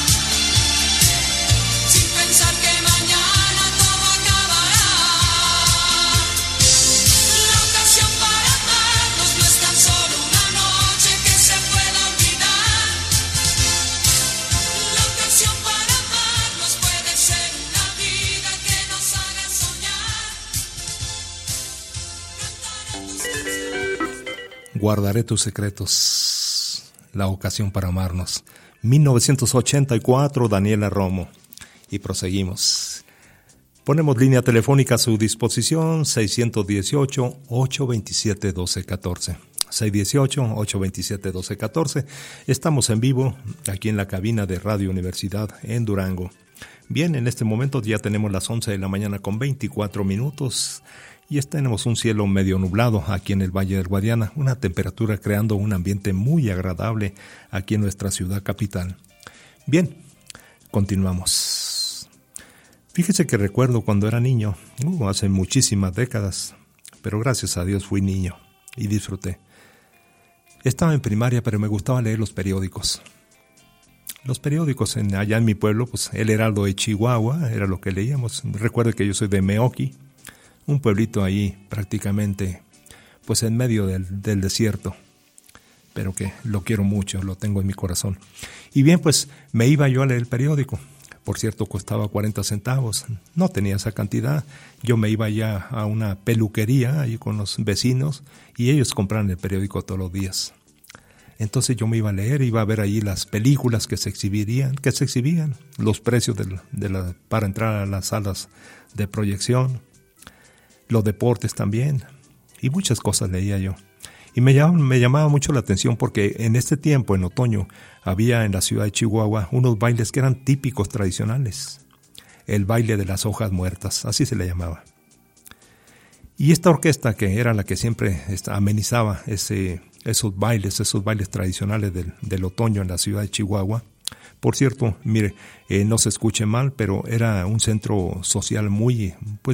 sin pensar que mañana todo acabará. La ocasión para amarnos no es tan solo una noche que se pueda olvidar. La ocasión para amarnos puede ser una vida que nos haga soñar. Guardaré tus secretos, la ocasión para amarnos. 1984, Daniela Romo. Y proseguimos. Ponemos línea telefónica a su disposición, 618-827-1214. 618-827-1214. Estamos en vivo aquí en la cabina de Radio Universidad en Durango. Bien, en este momento ya tenemos las 11 de la mañana con 24 minutos y tenemos un cielo medio nublado aquí en el Valle del Guadiana, una temperatura creando un ambiente muy agradable aquí en nuestra ciudad capital. Bien, continuamos. Fíjese que recuerdo cuando era niño, hace muchísimas décadas, pero gracias a Dios fui niño y disfruté. Estaba en primaria, pero me gustaba leer los periódicos. Los periódicos allá en mi pueblo, pues El Heraldo de Chihuahua era lo que leíamos. Recuerdo que yo soy de Meoqui, un pueblito ahí prácticamente pues en medio del desierto, pero que lo quiero mucho, lo tengo en mi corazón. Y bien, pues me iba yo a leer el periódico, Por cierto, costaba 40 centavos. No tenía esa cantidad. Yo me iba ya a una peluquería ahí con los vecinos y ellos compraban el periódico todos los días. Entonces yo me iba a leer, iba a ver ahí las películas que se exhibían, los precios para entrar a las salas de proyección, los deportes también, y muchas cosas leía yo. Y me llamaba mucho la atención porque en este tiempo, en otoño, había en la ciudad de Chihuahua unos bailes que eran típicos tradicionales. El baile de las hojas muertas, así se le llamaba. Y esta orquesta, que era la que siempre amenizaba esos bailes tradicionales del otoño en la ciudad de Chihuahua. Por cierto, mire, no se escuche mal, pero era un centro social muy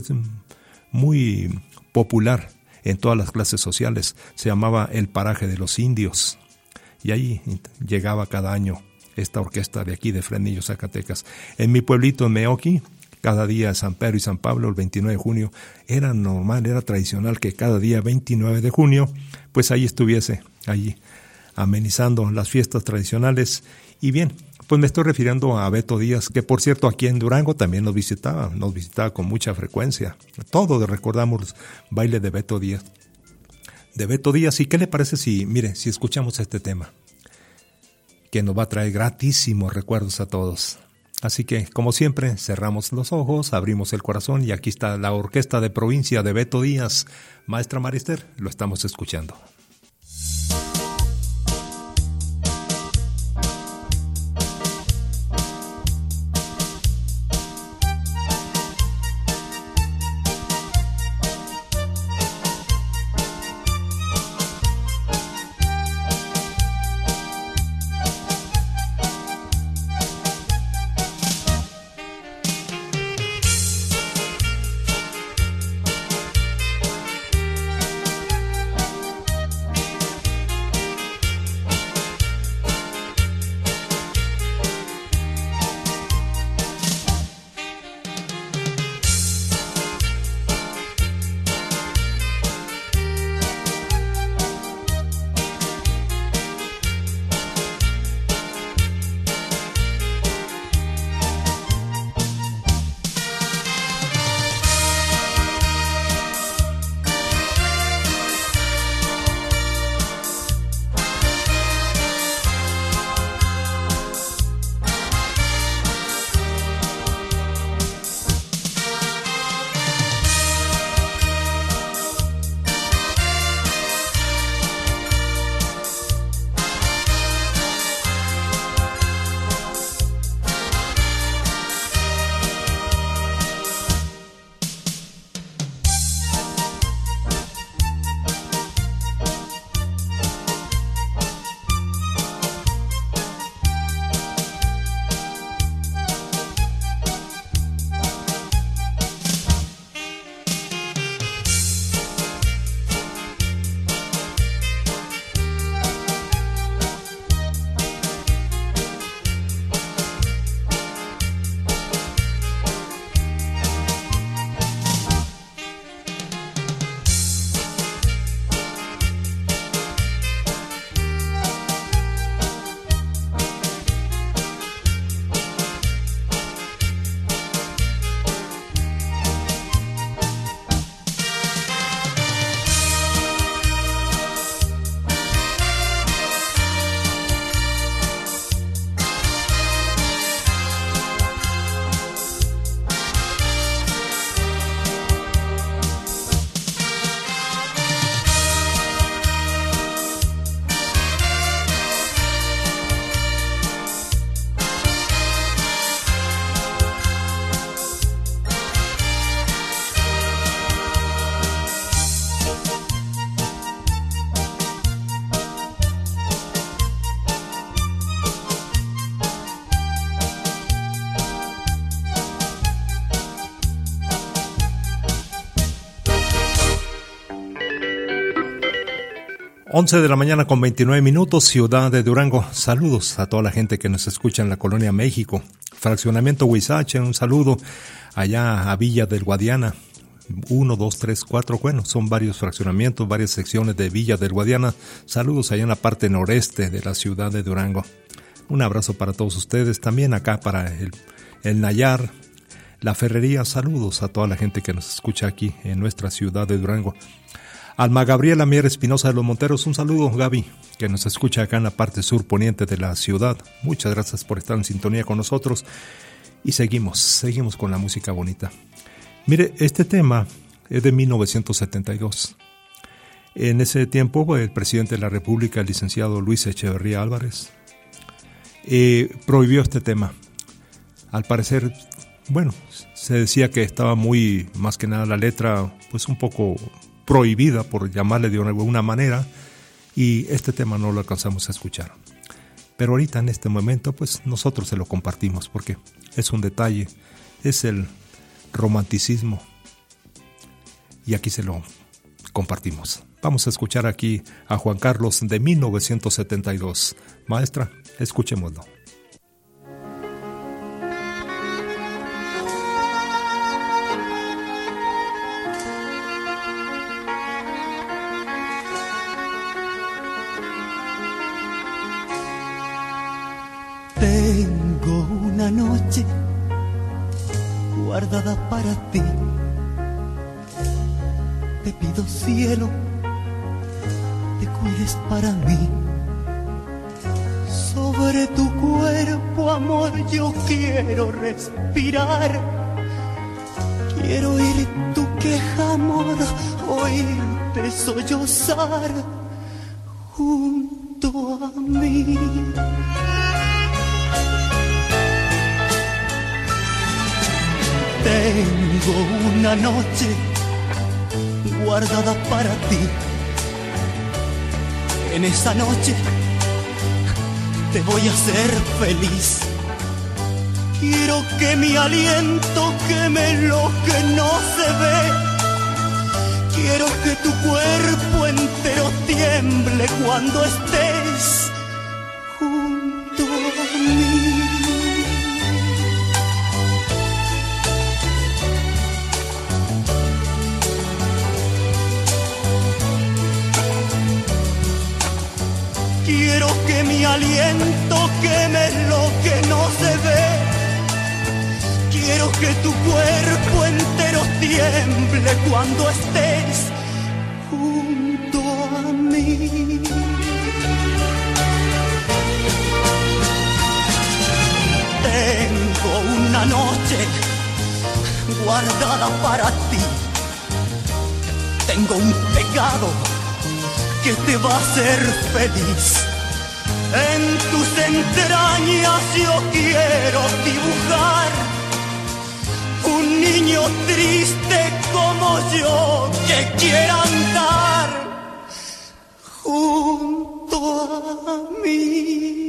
popular en todas las clases sociales. Se llamaba el Paraje de los Indios. Y ahí llegaba cada año esta orquesta de aquí de Fresnillo, Zacatecas. En mi pueblito, en Meoqui, cada día San Pedro y San Pablo, el 29 de junio, era normal, era tradicional que cada día 29 de junio, pues ahí estuviese, allí, amenizando las fiestas tradicionales. Y bien, pues me estoy refiriendo a Beto Díaz, que por cierto aquí en Durango también nos visitaba con mucha frecuencia. Todos recordamos los bailes de Beto Díaz. ¿Y qué le parece si escuchamos este tema? Que nos va a traer gratísimos recuerdos a todos. Así que, como siempre, cerramos los ojos, abrimos el corazón y aquí está la Orquesta de Provincia de Beto Díaz. Maestra Marister, lo estamos escuchando. Once de la mañana con 29 minutos, ciudad de Durango. Saludos a toda la gente que nos escucha en la colonia México. Fraccionamiento Huizache, un saludo allá a Villa del Guadiana. 1, 2, 3, 4, bueno, son varios fraccionamientos, varias secciones de Villa del Guadiana. Saludos allá en la parte noreste de la ciudad de Durango. Un abrazo para todos ustedes, también acá para el Nayar, la Ferrería. Saludos a toda la gente que nos escucha aquí en nuestra ciudad de Durango. Alma Gabriela Mier Espinosa de los Monteros, un saludo, Gaby, que nos escucha acá en la parte sur poniente de la ciudad. Muchas gracias por estar en sintonía con nosotros. Y seguimos con la música bonita. Mire, este tema es de 1972. En ese tiempo, el presidente de la República, el licenciado Luis Echeverría Álvarez, prohibió este tema. Al parecer, bueno, se decía que estaba muy, más que nada la letra, pues un poco prohibida, por llamarle de alguna manera, y este tema no lo alcanzamos a escuchar. Pero ahorita en este momento pues nosotros se lo compartimos porque es un detalle, es el romanticismo y aquí se lo compartimos. Vamos a escuchar aquí a Juan Carlos de 1972. Maestra, escuchémoslo. Tengo una noche guardada para ti. Te pido, cielo, te cuides para mí. Sobre tu cuerpo, amor, yo quiero respirar. Quiero oír tu queja, amor, oírte sollozar junto a mí. Tengo una noche guardada para ti. En esa noche te voy a hacer feliz. Quiero que mi aliento queme lo que no se ve. Quiero que tu cuerpo entero tiemble cuando estés junto a mí. Quiero que mi aliento queme lo que no se ve. Quiero que tu cuerpo entero tiemble cuando estés junto a mí. Tengo una noche guardada para ti. Tengo un pecado que te va a hacer feliz. En tus entrañas yo quiero dibujar un niño triste como yo que quiera andar junto a mí.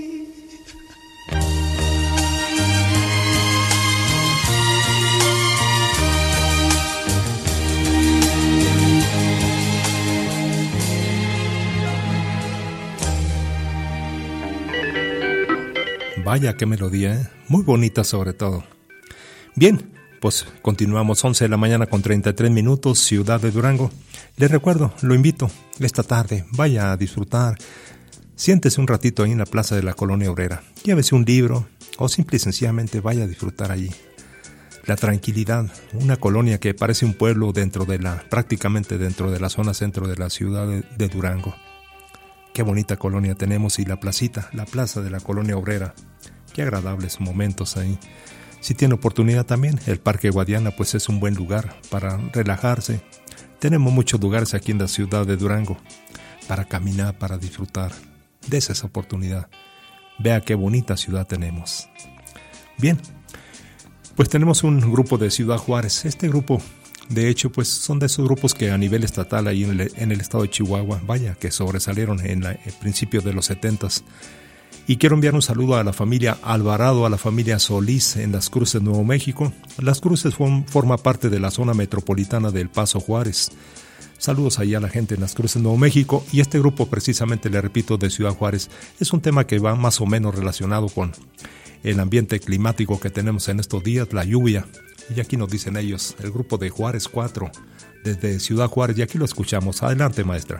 Vaya, qué melodía, muy bonita sobre todo. Bien, pues continuamos 11 de la mañana con 33 minutos, ciudad de Durango. Les recuerdo, lo invito esta tarde, vaya a disfrutar. Siéntese un ratito ahí en la plaza de la Colonia Obrera. Llévese un libro o simple y sencillamente vaya a disfrutar allí. La tranquilidad, una colonia que parece un pueblo prácticamente dentro de la zona centro de la ciudad de Durango. Qué bonita colonia tenemos y la plaza de la Colonia Obrera. Qué agradables momentos ahí. Si tiene oportunidad también, el Parque Guadiana pues es un buen lugar para relajarse. Tenemos muchos lugares aquí en la ciudad de Durango para caminar, para disfrutar. Dese esa oportunidad. Vea qué bonita ciudad tenemos. Bien, pues tenemos un grupo de Ciudad Juárez. Este grupo, de hecho, pues son de esos grupos que a nivel estatal ahí en el estado de Chihuahua, vaya, que sobresalieron en principios de los 70s. Y quiero enviar un saludo a la familia Alvarado, a la familia Solís en Las Cruces, Nuevo México. Las Cruces forma parte de la zona metropolitana del Paso Juárez. Saludos ahí a la gente en Las Cruces, Nuevo México. Y este grupo, precisamente, le repito, de Ciudad Juárez, es un tema que va más o menos relacionado con el ambiente climático que tenemos en estos días, la lluvia. Y aquí nos dicen ellos, el grupo de Juárez 4, desde Ciudad Juárez, y aquí lo escuchamos. Adelante, maestra.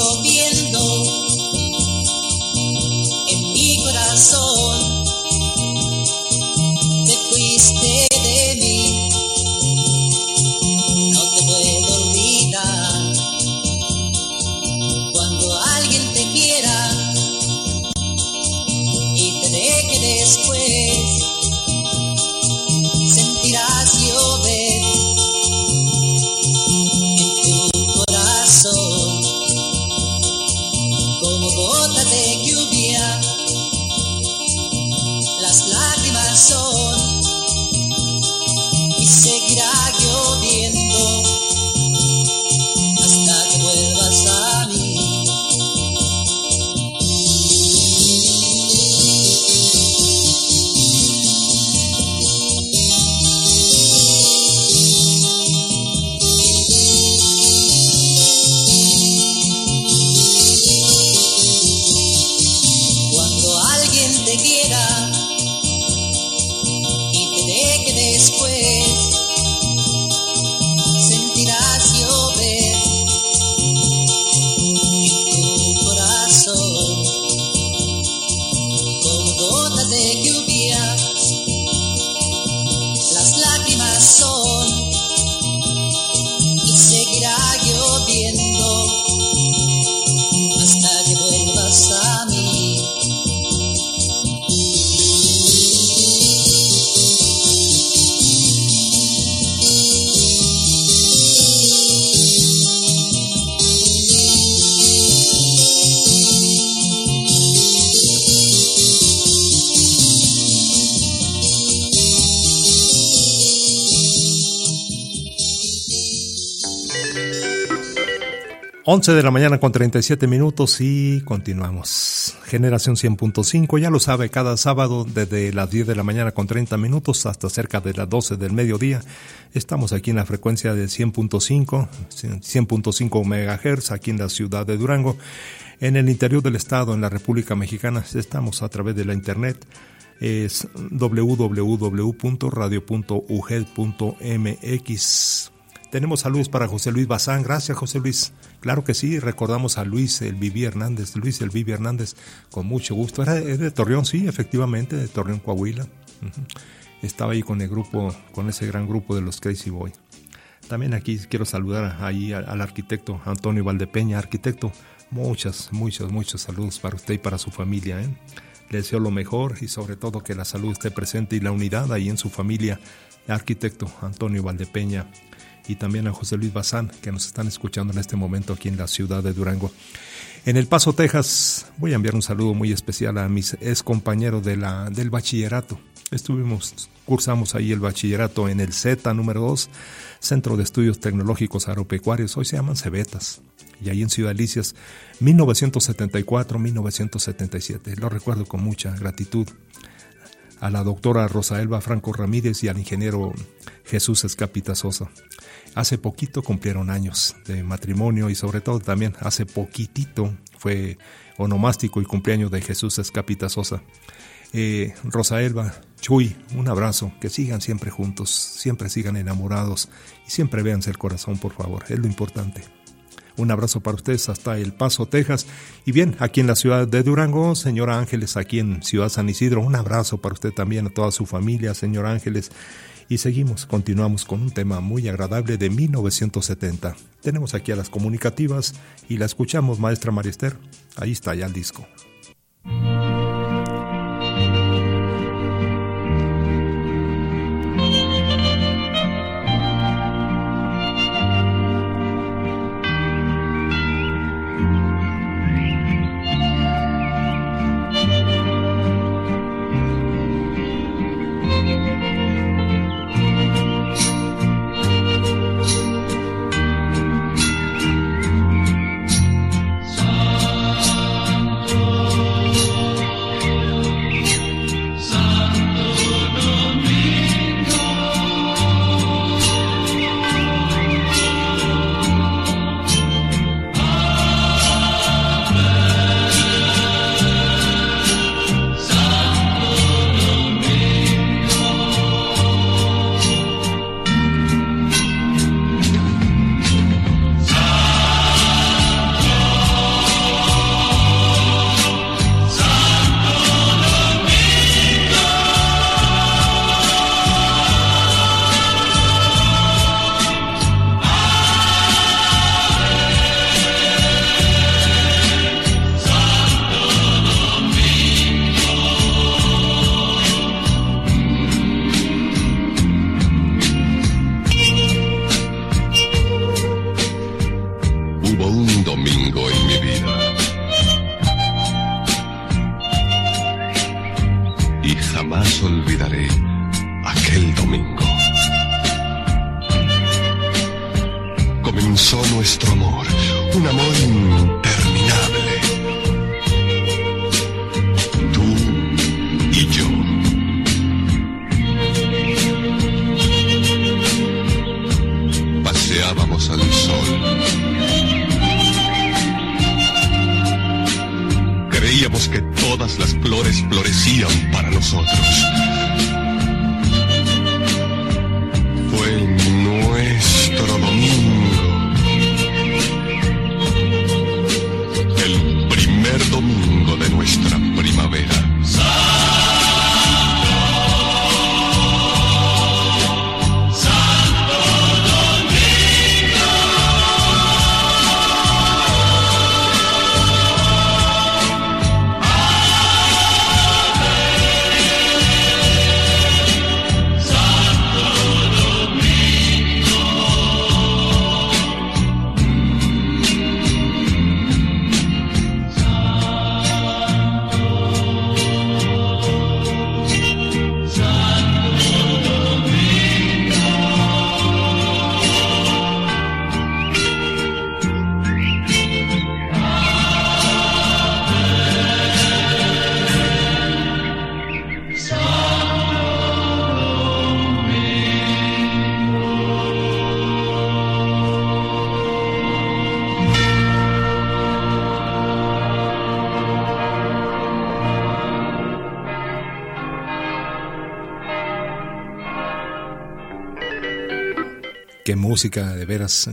lloviendo en mi corazón. Te fuiste de mí, no te puedo olvidar. Cuando alguien te quiera y te deje después, sentirás llover en tu corazón como gotas de lluvia. Las lágrimas son y seguirá lloviendo hasta que vuelvas a mí. Cuando alguien te quiera y te deje después, sentirás llover en tu corazón como gotas de lluvia. Las lágrimas son y seguirá lloviendo hasta que vuelvas a mí. Once de la mañana con 37 minutos y continuamos. Generación 100.5, ya lo sabe, cada sábado desde las 10 de la mañana con 30 minutos hasta cerca de las 12 del mediodía. Estamos aquí en la frecuencia de 100.5 MHz, aquí en la ciudad de Durango. En el interior del estado, en la República Mexicana, estamos a través de la internet. Es www.radio.uged.mx. Tenemos saludos para José Luis Bazán. Gracias, José Luis. Claro que sí, recordamos a Luis el Vivi Hernández. Luis el Vivi Hernández, con mucho gusto. Es de Torreón, sí, efectivamente, de Torreón, Coahuila. Estaba ahí con el grupo, con ese gran grupo de los Crazy Boys. También aquí quiero saludar ahí al arquitecto Antonio Valdepeña. Arquitecto, muchos saludos para usted y para su familia, ¿eh? Le deseo lo mejor y sobre todo que la salud esté presente y la unidad ahí en su familia. Arquitecto Antonio Valdepeña. Y también a José Luis Bazán, que nos están escuchando en este momento aquí en la ciudad de Durango. En El Paso, Texas, voy a enviar un saludo muy especial a mis ex compañeros del bachillerato. Cursamos ahí el bachillerato en el Z número 2, Centro de Estudios Tecnológicos Agropecuarios, hoy se llaman Cebetas. Y ahí en Ciudad Delicias, 1974-1977. Lo recuerdo con mucha gratitud. A la doctora Rosa Elba Franco Ramírez y al ingeniero Jesús Escapita Sosa. Hace poquito cumplieron años de matrimonio y sobre todo también hace poquitito fue onomástico y cumpleaños de Jesús Escapita Sosa. Rosa Elba, Chuy, un abrazo, que sigan siempre juntos, siempre sigan enamorados y siempre véanse el corazón, por favor, es lo importante. Un abrazo para ustedes hasta El Paso, Texas. Y bien, aquí en la ciudad de Durango, señora Ángeles, aquí en Ciudad San Isidro, un abrazo para usted también, a toda su familia, señora Ángeles. Y continuamos con un tema muy agradable de 1970. Tenemos aquí a las comunicativas y la escuchamos, maestra María Esther. Ahí está ya el disco. Santo jamás olvidaré aquel domingo. Comenzó nuestro amor, un amor interminable. Tú y yo. Paseábamos al sol. Creíamos que todas las flores florecían para nosotros. Fue nuestro domingo. El primer domingo de nuestra primavera. Qué música, de veras,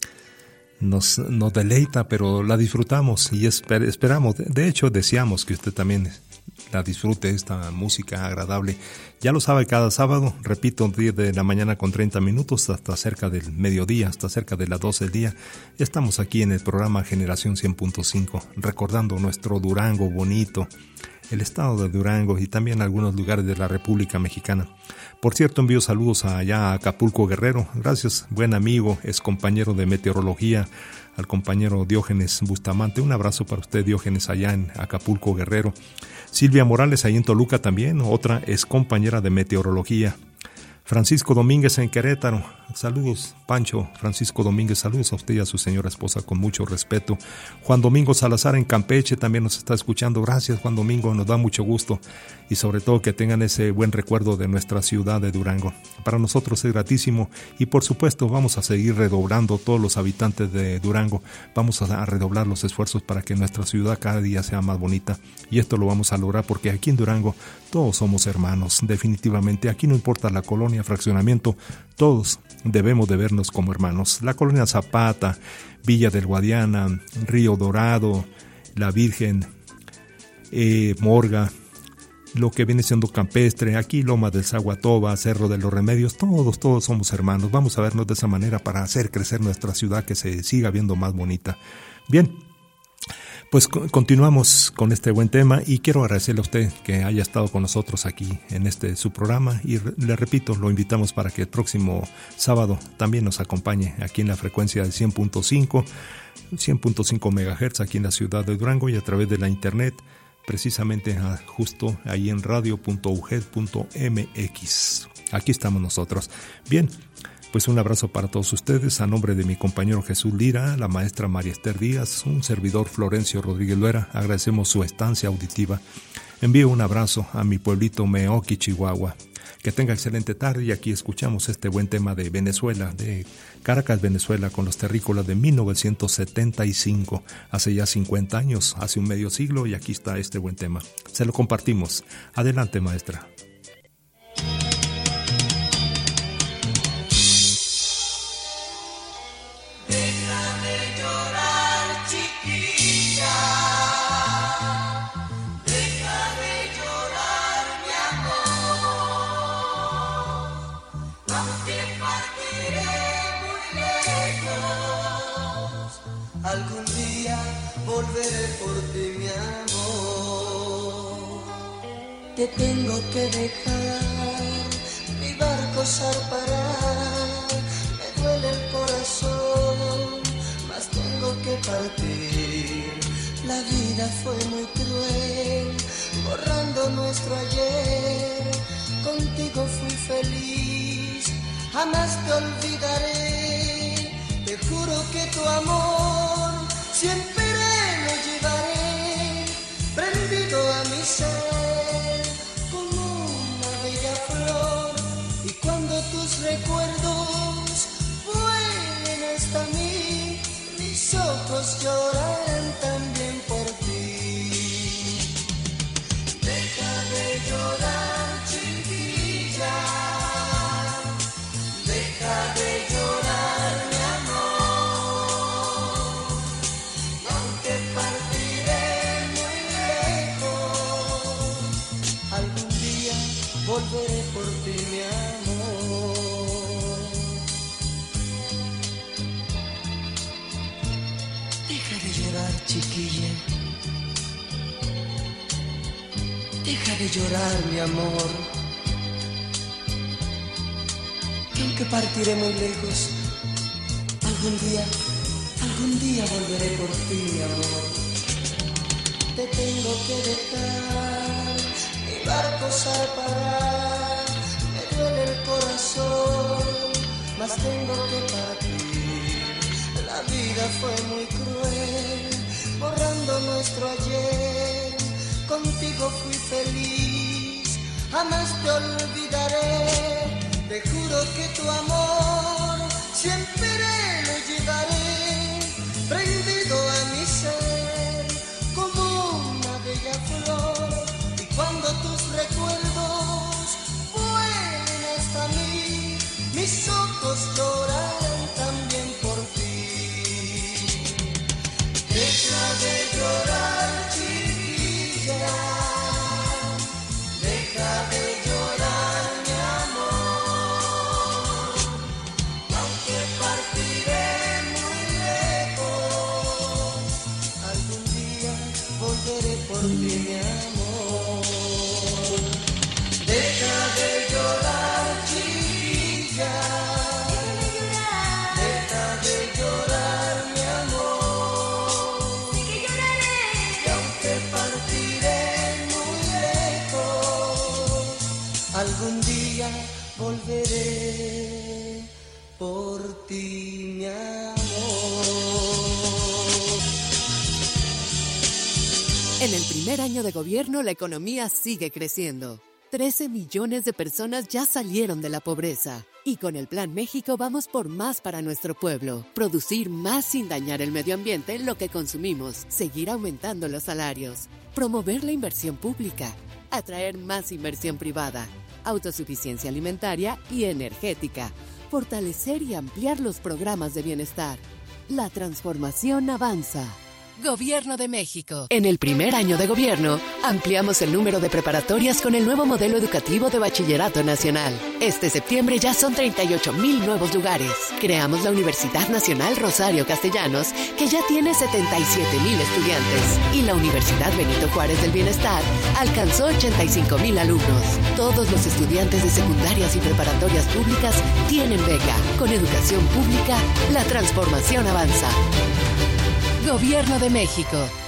nos deleita, pero la disfrutamos y esperamos, de hecho deseamos que usted también la disfrute, esta música agradable. Ya lo sabe, cada sábado, repito, 10 de la mañana con 30 minutos hasta cerca del mediodía, hasta cerca de las 12 del día. Estamos aquí en el programa Generación 100.5, recordando nuestro Durango bonito, el estado de Durango y también algunos lugares de la República Mexicana. Por cierto, envío saludos allá a Acapulco, Guerrero. Gracias, buen amigo, es compañero de meteorología, al compañero Diógenes Bustamante. Un abrazo para usted, Diógenes, allá en Acapulco, Guerrero. Silvia Morales, ahí en Toluca también, otra es compañera de meteorología. Francisco Domínguez en Querétaro, saludos, Pancho. Francisco Domínguez, saludos a usted y a su señora esposa con mucho respeto. Juan Domingo Salazar en Campeche también nos está escuchando. Gracias, Juan Domingo, nos da mucho gusto y sobre todo que tengan ese buen recuerdo de nuestra ciudad de Durango. Para nosotros es gratísimo y por supuesto vamos a seguir redoblando, todos los habitantes de Durango, vamos a redoblar los esfuerzos para que nuestra ciudad cada día sea más bonita y esto lo vamos a lograr porque aquí en Durango todos somos hermanos, definitivamente. Aquí no importa la colonia, fraccionamiento, todos debemos de vernos como hermanos. La colonia Zapata, Villa del Guadiana, Río Dorado, La Virgen, Morga, lo que viene siendo Campestre, aquí Loma del Zaguatoba, Cerro de los Remedios, todos somos hermanos. Vamos a vernos de esa manera para hacer crecer nuestra ciudad, que se siga viendo más bonita. Bien, pues continuamos con este buen tema y quiero agradecerle a usted que haya estado con nosotros aquí en su programa y le repito, lo invitamos para que el próximo sábado también nos acompañe aquí en la frecuencia de 100.5 MHz aquí en la ciudad de Durango y a través de la internet, precisamente justo ahí en radio.uged.mx. Aquí estamos nosotros. Bien, pues un abrazo para todos ustedes, a nombre de mi compañero Jesús Lira, la maestra María Esther Díaz, un servidor Florencio Rodríguez Luera, agradecemos su estancia auditiva. Envío un abrazo a mi pueblito Meoqui, Chihuahua. Que tenga excelente tarde y aquí escuchamos este buen tema de Venezuela, de Caracas, Venezuela, con los terrícolas de 1975, hace ya 50 años, hace un medio siglo y aquí está este buen tema. Se lo compartimos. Adelante, maestra. Algún día volveré por ti, mi amor. Te tengo que dejar, mi barco zarpará. Me duele el corazón, mas tengo que partir. La vida fue muy cruel, borrando nuestro ayer. Contigo fui feliz, jamás te olvidaré. Te juro que tu amor siempre lo llevaré, prendido a mi ser como una bella flor. Y cuando tus recuerdos vuelen hasta mí, mis ojos lloran también por ti. Deja de llorar, chiquilla, deja de llorar, mi amor, aunque partiré muy lejos, algún día volveré por ti, mi amor. Deja de llorar, chiquilla, deja de llorar, mi amor, aunque partiré muy lejos, algún día volveré por ti, mi amor. Te tengo que dejar, mi barco zarpará, me duele el corazón, mas tengo que partir. La vida fue muy cruel, borrando nuestro ayer. Contigo fui feliz, jamás te olvidaré. Te juro que tu amor siempre lo llevaré, prendido a mi ser como una bella flor. Y cuando tus recuerdos vuelen hasta mí, mis ojos llorarán también por ti. Deja de llorar, chiquilla, deja de llorar, mi amor, aunque partiré muy lejos, algún día volveré por ti, mi amor. Deja de llorar, chiquilla, deja de llorar, mi amor, y aunque partiré muy lejos, algún día volveré por ti, mi amor. En el primer año de gobierno, la economía sigue creciendo. 13 millones de personas ya salieron de la pobreza. Y con el Plan México vamos por más para nuestro pueblo. Producir más sin dañar el medio ambiente, lo que consumimos. Seguir aumentando los salarios. Promover la inversión pública. Atraer más inversión privada. Autosuficiencia alimentaria y energética. Fortalecer y ampliar los programas de bienestar. La transformación avanza. Gobierno de México. En el primer año de gobierno, ampliamos el número de preparatorias con el nuevo modelo educativo de Bachillerato Nacional. Este septiembre ya son 38,000 nuevos lugares. Creamos la Universidad Nacional Rosario Castellanos, que ya tiene 77,000 estudiantes. Y la Universidad Benito Juárez del Bienestar alcanzó 85,000 alumnos. Todos los estudiantes de secundarias y preparatorias públicas tienen beca. Con educación pública, la transformación avanza. Gobierno de México.